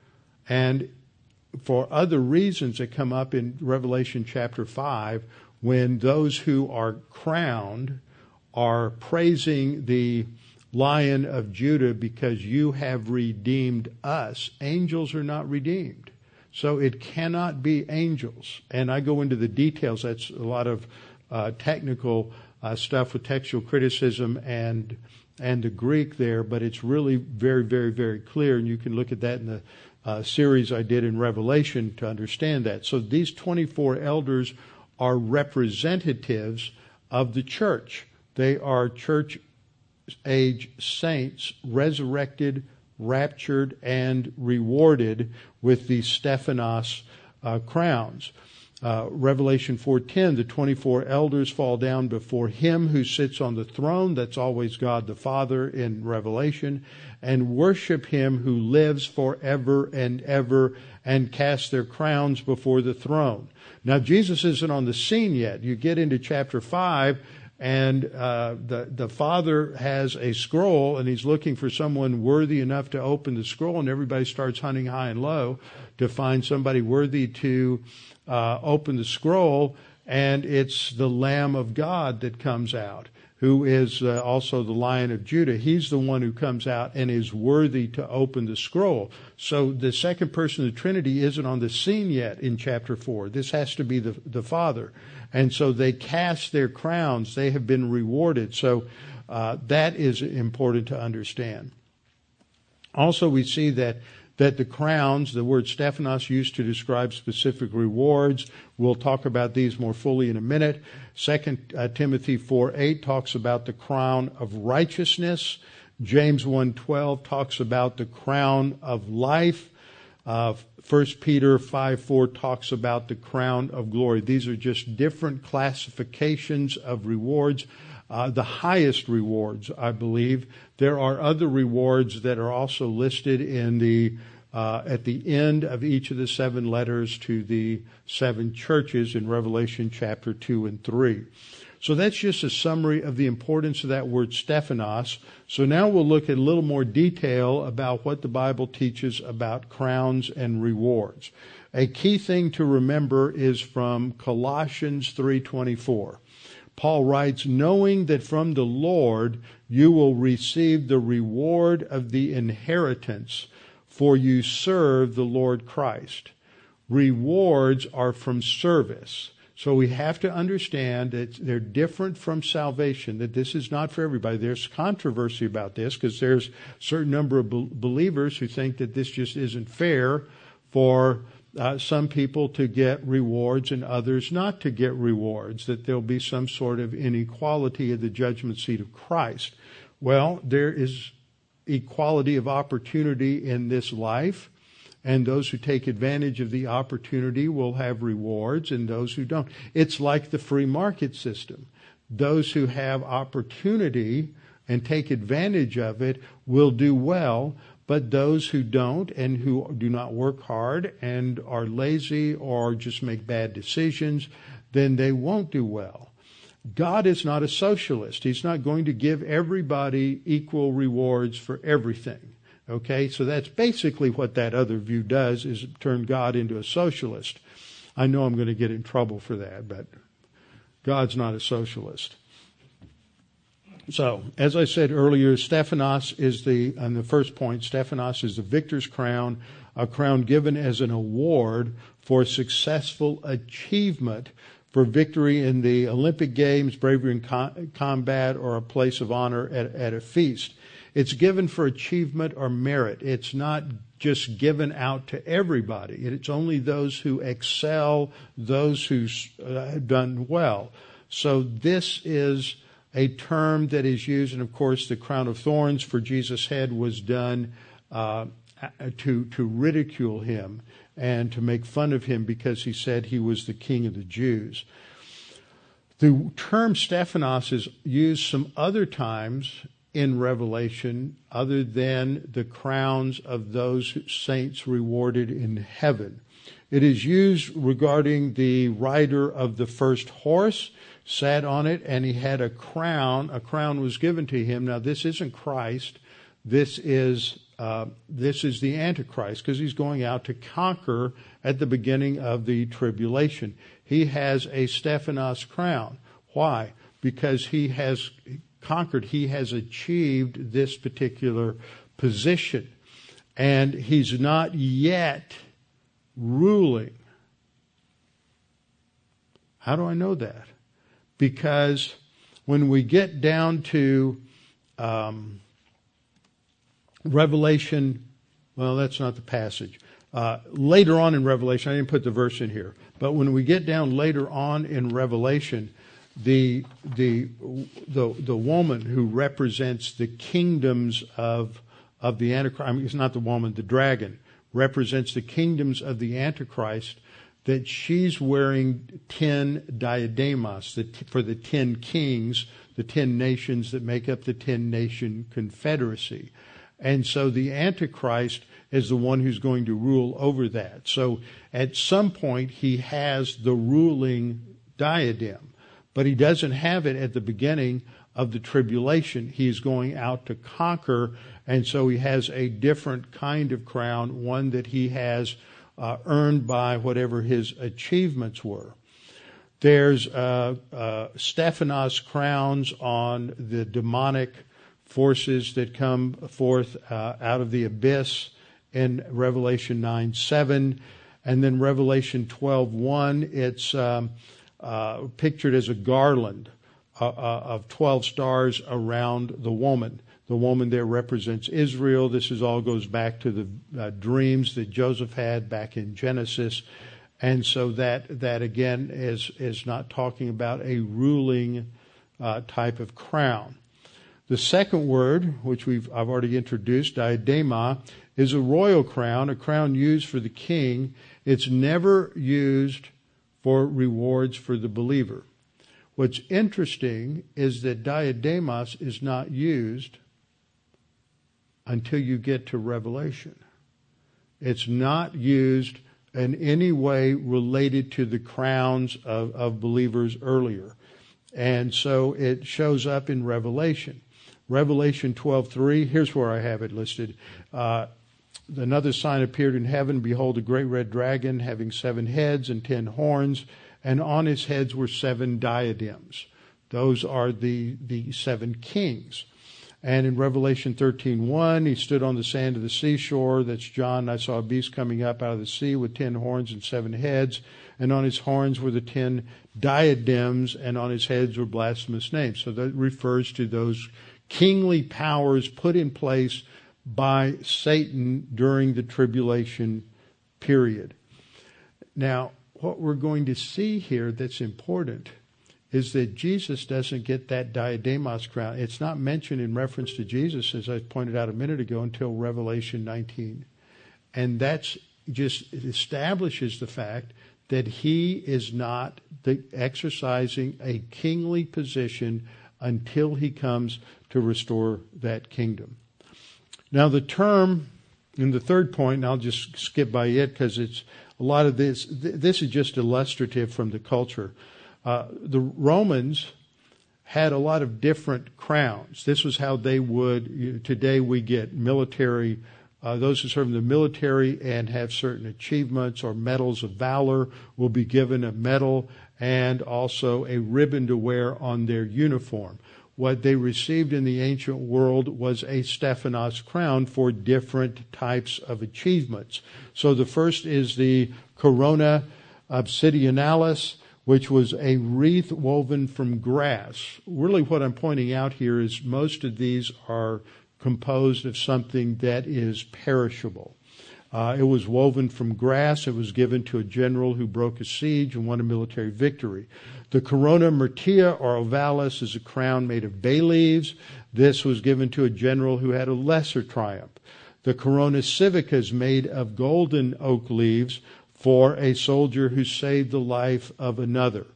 and for other reasons that come up in Revelation chapter five, when those who are crowned are praising the Lion of Judah because you have redeemed us. Angels are not redeemed. So it cannot be angels. And I go into the details. That's a lot of uh, technical uh, stuff with textual criticism and and the Greek there, but it's really very, very, very clear. And you can look at that in the uh, series I did in Revelation to understand that. So these twenty-four elders are representatives of the church. They are church age saints, resurrected, raptured, and rewarded with the Stephanos uh, crowns. Uh, Revelation four ten, the twenty-four elders fall down before him who sits on the throne, that's always God the Father in Revelation, and worship him who lives forever and ever, and cast their crowns before the throne. Now, Jesus isn't on the scene yet. You get into chapter five, and uh, the, the Father has a scroll, and he's looking for someone worthy enough to open the scroll, and everybody starts hunting high and low to find somebody worthy to uh, open the scroll, and it's the Lamb of God that comes out, who is uh, also the Lion of Judah. He's the one who comes out and is worthy to open the scroll. So the second person of the Trinity isn't on the scene yet in chapter four. This has to be the, the Father. And so they cast their crowns. They have been rewarded. So uh, that is important to understand. Also, we see that that the crowns, the word Stephanos, used to describe specific rewards. We'll talk about these more fully in a minute. Second uh, Timothy four eight talks about the crown of righteousness. James one twelve talks about the crown of life. Uh, First Peter five four talks about the crown of glory. These are just different classifications of rewards. Uh, the highest rewards, I believe. There are other rewards that are also listed in the uh, at the end of each of the seven letters to the seven churches in Revelation chapter two and three. So that's just a summary of the importance of that word Stephanos. So now we'll look at a little more detail about what the Bible teaches about crowns and rewards. A key thing to remember is from Colossians three twenty-four. Paul writes, knowing that from the Lord you will receive the reward of the inheritance, for you serve the Lord Christ. Rewards are from service. So we have to understand that they're different from salvation, that this is not for everybody. There's controversy about this because there's a certain number of believers who think that this just isn't fair for Uh, some people to get rewards and others not to get rewards, that there'll be some sort of inequality at the judgment seat of Christ. Well, there is equality of opportunity in this life, and those who take advantage of the opportunity will have rewards, and those who don't. It's like the free market system. Those who have opportunity and take advantage of it will do well, but those who don't and who do not work hard and are lazy or just make bad decisions, then they won't do well. God is not a socialist. He's not going to give everybody equal rewards for everything. Okay, so that's basically what that other view does, is turn God into a socialist. I know I'm going to get in trouble for that, but God's not a socialist. So, as I said earlier, Stephanos is the, on the first point, Stephanos is the victor's crown, a crown given as an award for successful achievement, for victory in the Olympic Games, bravery in com- combat, or a place of honor at, at a feast. It's given for achievement or merit. It's not just given out to everybody. It's only those who excel, those who uh, have done well. So this is a term that is used, and of course the crown of thorns for Jesus' head was done uh, to to ridicule him and to make fun of him because he said he was the king of the Jews. The term Stephanos is used some other times in Revelation other than the crowns of those saints rewarded in heaven. It is used regarding the rider of the first horse, sat on it, and he had a crown. A crown was given to him. Now, this isn't Christ. This is uh, this is the Antichrist, because he's going out to conquer at the beginning of the tribulation. He has a Stephanos crown. Why? Because he has conquered. He has achieved this particular position, and he's not yet ruling. How do I know that? Because when we get down to um, Revelation, well, that's not the passage. Uh, later on in Revelation, I didn't put the verse in here, but when we get down later on in Revelation, the the the the woman who represents the kingdoms of of the Antichrist, I mean, it's not the woman, the dragon represents the kingdoms of the Antichrist, that she's wearing ten diademas the, for the ten kings, the ten nations that make up the ten-nation confederacy. And so the Antichrist is the one who's going to rule over that. So at some point he has the ruling diadem, but he doesn't have it at the beginning of the tribulation. He's going out to conquer, and so he has a different kind of crown, one that he has Uh, earned by whatever his achievements were. There's uh, uh, Stephanos crowns on the demonic forces that come forth uh, out of the abyss in Revelation nine seven. And then Revelation twelve one, it's um, uh, pictured as a garland uh, uh, of twelve stars around the woman. The woman there represents Israel. This is all goes back to the uh, dreams that Joseph had back in Genesis. And so that, that again, is, is not talking about a ruling uh, type of crown. The second word, which we've I've already introduced, diadema, is a royal crown, a crown used for the king. It's never used for rewards for the believer. What's interesting is that diademas is not used until you get to Revelation. It's not used in any way related to the crowns of, of believers earlier. And so it shows up in Revelation. Revelation twelve three, here's where I have it listed. Uh, another sign appeared in heaven. Behold, a great red dragon having seven heads and ten horns, and on his heads were seven diadems. Those are the, the seven kings. And in Revelation thirteen one, he stood on the sand of the seashore. That's John. I saw a beast coming up out of the sea with ten horns and seven heads. And on his horns were the ten diadems, and on his heads were blasphemous names. So that refers to those kingly powers put in place by Satan during the tribulation period. Now, what we're going to see here that's important is that Jesus doesn't get that diademos crown. It's not mentioned in reference to Jesus, as I pointed out a minute ago, until Revelation nineteen. And that's just, it establishes the fact that he is not the, exercising a kingly position until he comes to restore that kingdom. Now the term, in the third point, and I'll just skip by it because it's a lot of this, this is just illustrative from the culture. Uh, the Romans had a lot of different crowns. This was how they would, you know, today we get military, uh, those who serve in the military and have certain achievements or medals of valor will be given a medal and also a ribbon to wear on their uniform. What they received in the ancient world was a Stephanos crown for different types of achievements. So the first is the corona obsidionalis, which was a wreath woven from grass. Really what I'm pointing out here is most of these are composed of something that is perishable. Uh, it was woven from grass. It was given to a general who broke a siege and won a military victory. The corona myrtea or ovalis is a crown made of bay leaves. This was given to a general who had a lesser triumph. The corona civica is made of golden oak leaves for a soldier who saved the life of another.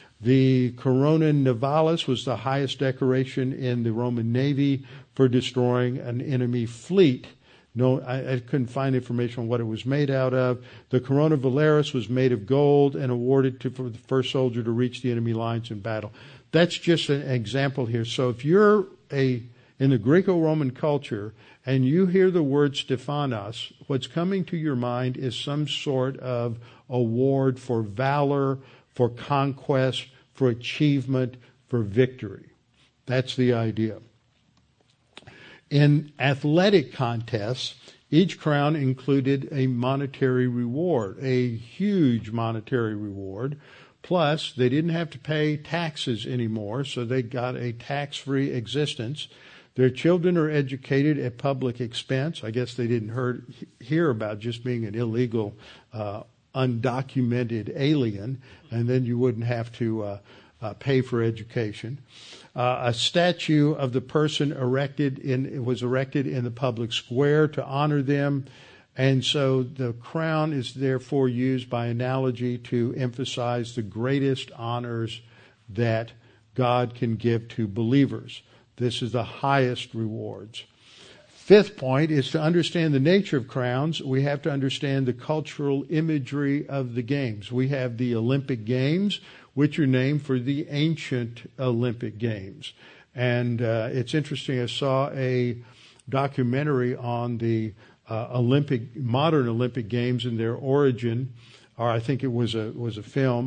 The corona navalis was the highest decoration in the Roman Navy for destroying an enemy fleet. No, I, I couldn't find information on what it was made out of. The corona valaris was made of gold and awarded to for the first soldier to reach the enemy lines in battle. That's just an example here. So if you're a in the Greco-Roman culture and you hear the word Stephanos, what's coming to your mind is some sort of award for valor, for conquest, for achievement, for victory. That's the idea. In athletic contests, each crown included a monetary reward, a huge monetary reward. Plus, they didn't have to pay taxes anymore, so they got a tax-free existence. Their children are educated at public expense. I guess they didn't heard, hear about just being an illegal, uh, undocumented alien, and then you wouldn't have to uh, uh, pay for education. Uh, a statue of the person erected in it was erected in the public square to honor them, and so the crown is therefore used by analogy to emphasize the greatest honors that God can give to believers. This is the highest rewards. Fifth point is to understand the nature of crowns. We have to understand the cultural imagery of the games. We have the Olympic Games, which are named for the ancient Olympic Games. And uh, it's interesting, I saw a documentary on the uh, Olympic, modern Olympic Games and their origin, or I think it was a was a film.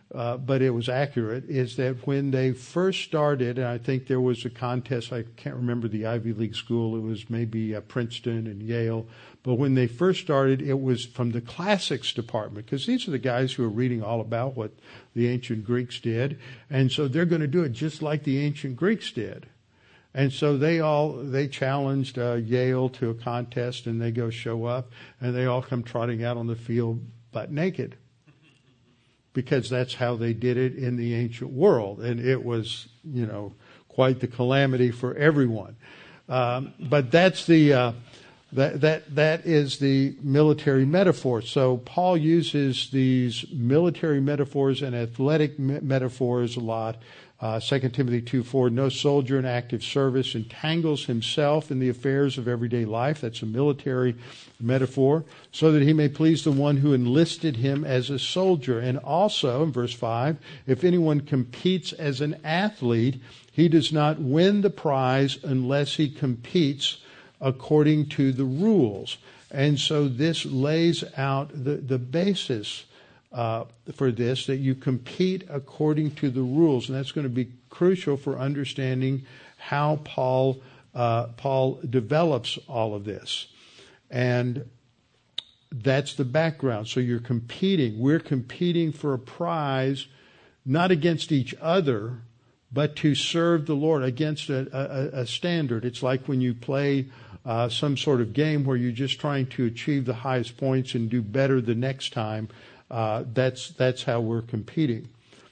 uh, but it was accurate, is that when they first started, and I think there was a contest, I can't remember the Ivy League school, it was maybe uh, Princeton and Yale, but when they first started, it was from the classics department, because these are the guys who are reading all about what the ancient Greeks did, and so they're going to do it just like the ancient Greeks did. And so they all, they challenged uh, Yale to a contest, and they go show up, and they all come trotting out on the field butt naked, because that's how they did it in the ancient world. And it was, you know, quite the calamity for everyone. Um, but that's the, uh, that, that, that is the military metaphor. So Paul uses these military metaphors and athletic me- metaphors a lot. Uh, Second Timothy two four, no soldier in active service entangles himself in the affairs of everyday life. That's a military metaphor. So that he may please the one who enlisted him as a soldier. And also, in verse five, if anyone competes as an athlete, he does not win the prize unless he competes according to the rules. And so this lays out the, the basis Uh, for this, that you compete according to the rules, and that's going to be crucial for understanding how Paul uh, Paul develops all of this, and that's the background. So you're competing. We're competing for a prize, not against each other, but to serve the Lord against a, a, a standard. It's like when you play uh, some sort of game where you're just trying to achieve the highest points and do better the next time. Uh, that's that's how we're competing.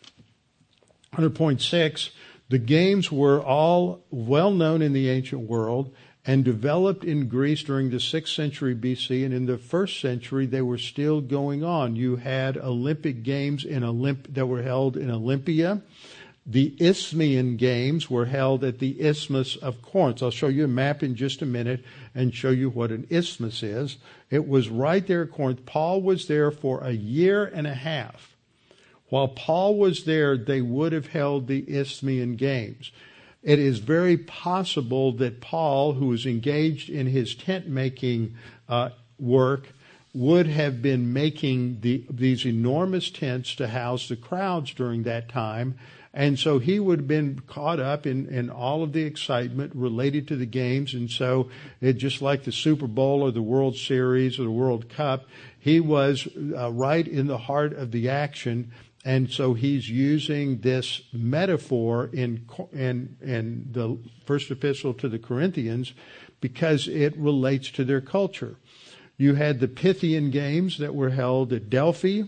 one hundred point six, the games were all well known in the ancient world and developed in Greece during the sixth century B C, and in the first century they were still going on. You had Olympic Games in Olymp- that were held in Olympia. The Isthmian Games were held at the Isthmus of Corinth. I'll show you a map in just a minute and show you what an isthmus is. It was right there at Corinth. Paul was there for a year and a half. While Paul was there, they would have held the Isthmian Games. It is very possible that Paul, who was engaged in his tent-making uh, work, would have been making the, these enormous tents to house the crowds during that time. And so he would have been caught up in, in all of the excitement related to the games. And so it just like the Super Bowl or the World Series or the World Cup, he was uh, right in the heart of the action. And so he's using this metaphor in, in, in the first epistle to the Corinthians because it relates to their culture. You had the Pythian Games that were held at Delphi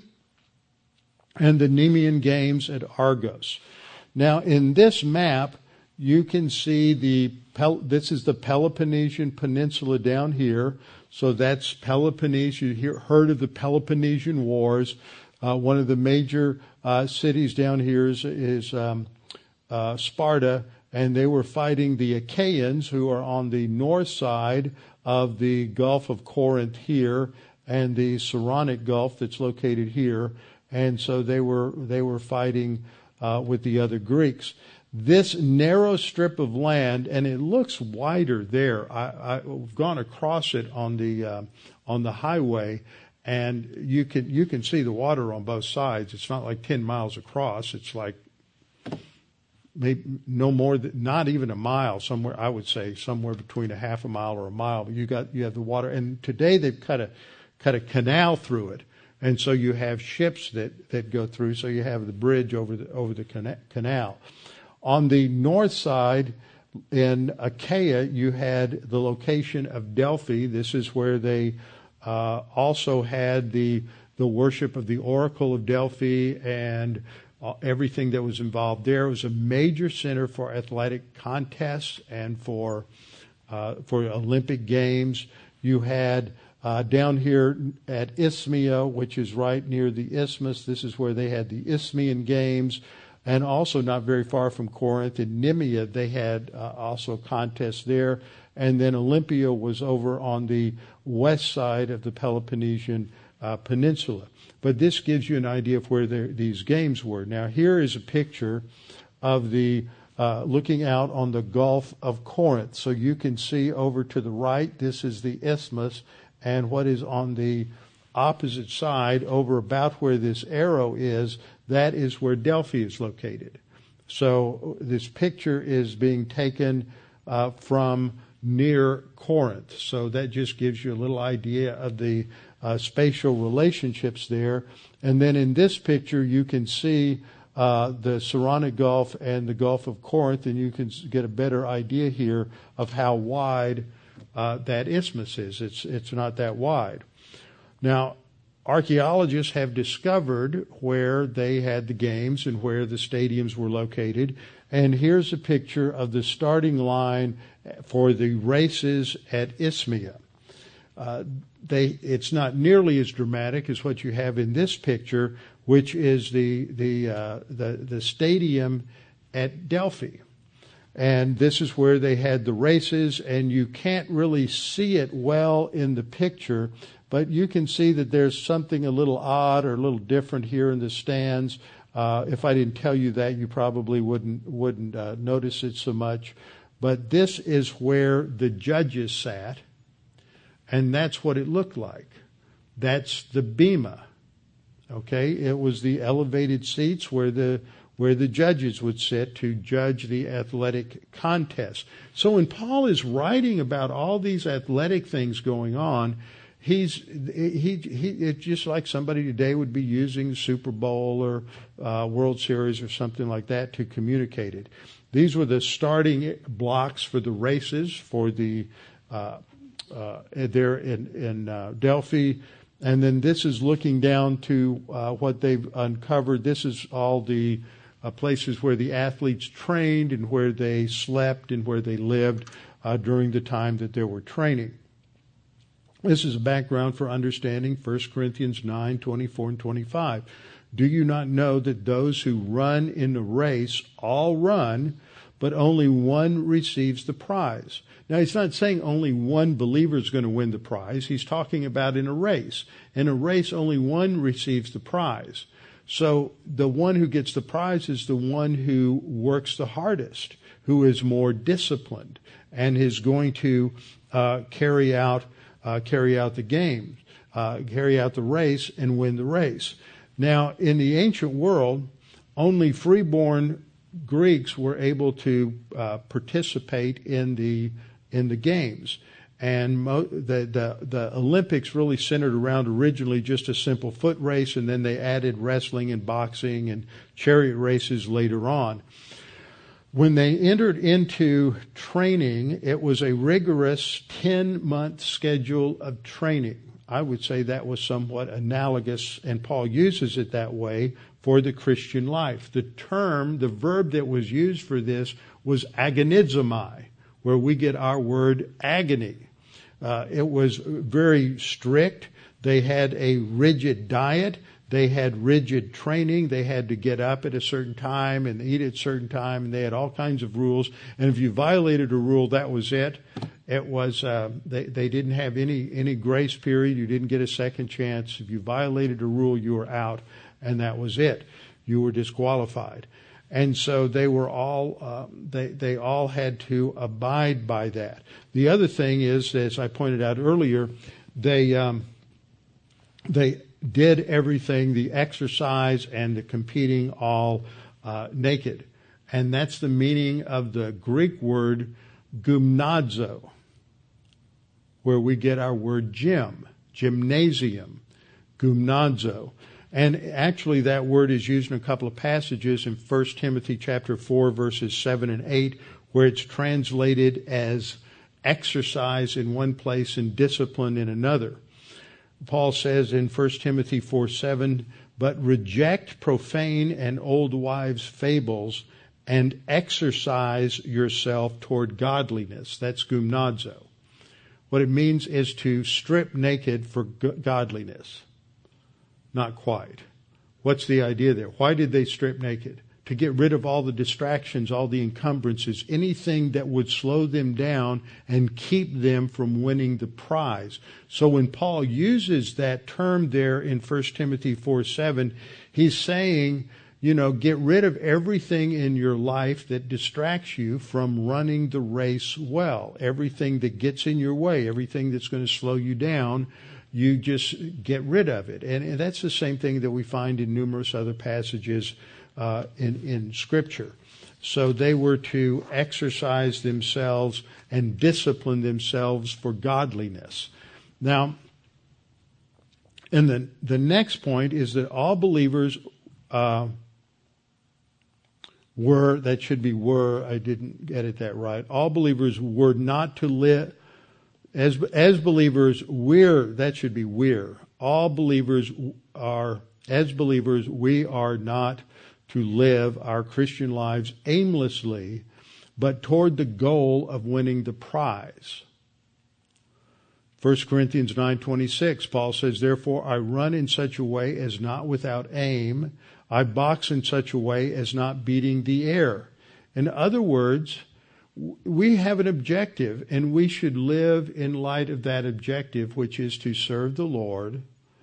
and the Nemean Games at Argos. Now, in this map, you can see the, this is the Peloponnesian Peninsula down here. So that's Peloponnese. You hear, heard of the Peloponnesian Wars. Uh, one of the major uh, cities down here is, is um, uh, Sparta, and they were fighting the Achaeans, who are on the north side of the Gulf of Corinth here, and the Saronic Gulf that's located here. And so they were they were fighting uh, with the other Greeks. This narrow strip of land, and it looks wider there. I, I've gone across it on the uh, on the highway, and you can you can see the water on both sides. It's not like ten miles across. It's like maybe no more than not even a mile. Somewhere I would say somewhere between a half a mile or a mile. But you got you have the water, and today they've cut a cut a canal through it. And so you have ships that, that go through, so you have the bridge over the over the canal. On the north side, in Achaia, you had the location of Delphi. This is where they uh, also had the the worship of the Oracle of Delphi and uh, everything that was involved there. It was a major center for athletic contests and for uh, for Olympic Games. You had Uh, down here at Isthmia, which is right near the isthmus, this is where they had the Isthmian Games, and also not very far from Corinth. In Nemea, they had uh, also contests there. And then Olympia was over on the west side of the Peloponnesian uh, Peninsula. But this gives you an idea of where these games were. Now, here is a picture of the uh, looking out on the Gulf of Corinth. So you can see over to the right, this is the isthmus. And what is on the opposite side, over about where this arrow is, that is where Delphi is located. So this picture is being taken uh, from near Corinth. So that just gives you a little idea of the uh, spatial relationships there. And then in this picture, you can see uh, the Saronic Gulf and the Gulf of Corinth, and you can get a better idea here of how wide uh, that isthmus is. It's it's not that wide. Now, archaeologists have discovered where they had the games and where the stadiums were located. And here's a picture of the starting line for the races at Isthmia. Uh, they, it's not nearly as dramatic as what you have in this picture, which is the the uh, the, the stadium at Delphi. And this is where they had the races, and you can't really see it well in the picture, but you can see that there's something a little odd or a little different here in the stands. Uh, if I didn't tell you that, you probably wouldn't wouldn't uh, notice it so much. But this is where the judges sat, and that's what it looked like. That's the bema. Okay, it was the elevated seats where the where the judges would sit to judge the athletic contest. So when Paul is writing about all these athletic things going on, He's he he. It's just like somebody today would be using Super Bowl or uh, World Series or something like that to communicate it. These were the starting blocks for the races for the uh, uh, there in in uh, Delphi, and then this is looking down to uh, what they've uncovered. This is all the uh, places where the athletes trained and where they slept and where they lived uh, during the time that they were training. This is a background for understanding First Corinthians nine, twenty-four and twenty-five. Do you not know that those who run in the race all run, but only one receives the prize? Now, he's not saying only one believer is going to win the prize. He's talking about in a race. In a race, only one receives the prize. So the one who gets the prize is the one who works the hardest, who is more disciplined, and is going to uh, carry out Uh, carry out the game, uh, carry out the race, and win the race. Now, in the ancient world, only freeborn Greeks were able to uh, participate in the in the games, and mo- the, the the Olympics really centered around originally just a simple foot race, and then they added wrestling and boxing and chariot races later on. When they entered into training, it was a rigorous ten-month schedule of training. I would say that was somewhat analogous, and Paul uses it that way for the Christian life. The term, the verb that was used for this was agonizomai, where we get our word agony. Uh, it was very strict. They had a rigid diet. They had rigid training. They had to get up at a certain time and eat at a certain time, and they had all kinds of rules. And if you violated a rule, that was it. It was uh, they they didn't have any any grace period. You didn't get a second chance. If you violated a rule, you were out, and that was it. You were disqualified. And so they were all uh, they they all had to abide by that. The other thing is, as I pointed out earlier, they um, they. did everything, the exercise and the competing, all uh, naked. And that's the meaning of the Greek word gymnazo, where we get our word gym, gymnasium, gymnazo. And actually that word is used in a couple of passages in First Timothy chapter four, verses seven and eight, where it's translated as exercise in one place and discipline in another. Paul says in First Timothy four seven, but reject profane and old wives' fables and exercise yourself toward godliness. That's gymnazo. What it means is to strip naked for godliness. Not quite. What's the idea there? Why did they strip naked? To get rid of all the distractions, all the encumbrances, anything that would slow them down and keep them from winning the prize. So when Paul uses that term there in First Timothy four seven, he's saying, you know, get rid of everything in your life that distracts you from running the race well. Everything that gets in your way, everything that's going to slow you down, you just get rid of it. And, and that's the same thing that we find in numerous other passages uh, in, in Scripture. So they were to exercise themselves and discipline themselves for godliness. Now, and then the next point is that all believers uh, were, that should be were, I didn't get it that right. All believers were not to live, as, as believers, we're, that should be we're. All believers are, as believers, we are not to live our Christian lives aimlessly, but toward the goal of winning the prize. First Corinthians nine twenty-six, Paul says, therefore I run in such a way as not without aim. I box in such a way as not beating the air. In other words, we have an objective, and we should live in light of that objective, which is to serve the Lord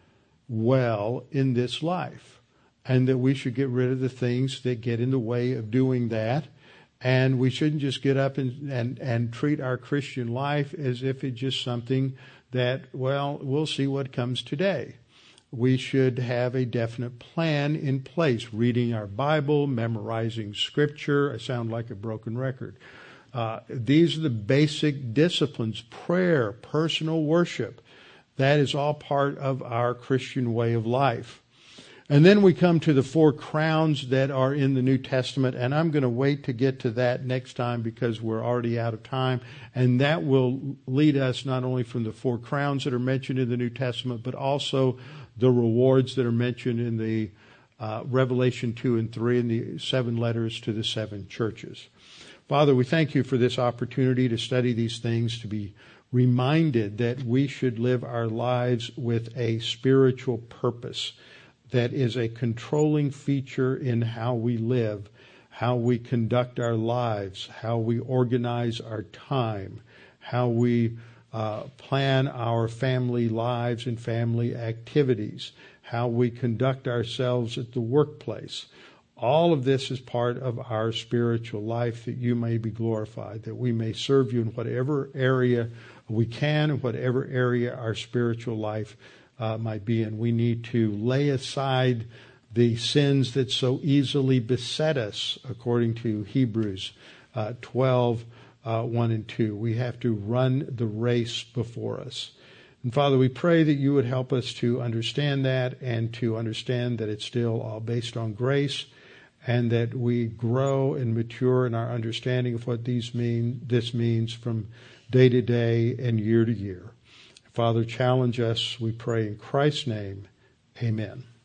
well in this life. And that we should get rid of the things that get in the way of doing that. And we shouldn't just get up and, and, and treat our Christian life as if it's just something that, well, we'll see what comes today. We should have a definite plan in place, reading our Bible, memorizing Scripture. I sound like a broken record. Uh, these are the basic disciplines, prayer, personal worship. That is all part of our Christian way of life. And then we come to the four crowns that are in the New Testament, and I'm going to wait to get to that next time because we're already out of time. And that will lead us not only from the four crowns that are mentioned in the New Testament, but also the rewards that are mentioned in the uh, Revelation two and three and the seven letters to the seven churches. Father, we thank you for this opportunity to study these things, to be reminded that we should live our lives with a spiritual purpose that is a controlling feature in how we live, how we conduct our lives, how we organize our time, how we uh, plan our family lives and family activities, how we conduct ourselves at the workplace. All of this is part of our spiritual life, that you may be glorified, that we may serve you in whatever area we can, in whatever area our spiritual life Uh, might be, and we need to lay aside the sins that so easily beset us, according to Hebrews uh, twelve, uh, one and two. We have to run the race before us. And Father, we pray that you would help us to understand that, and to understand that it's still all based on grace, and that we grow and mature in our understanding of what these mean, this means from day to day and year to year. Father, challenge us, we pray in Christ's name. Amen.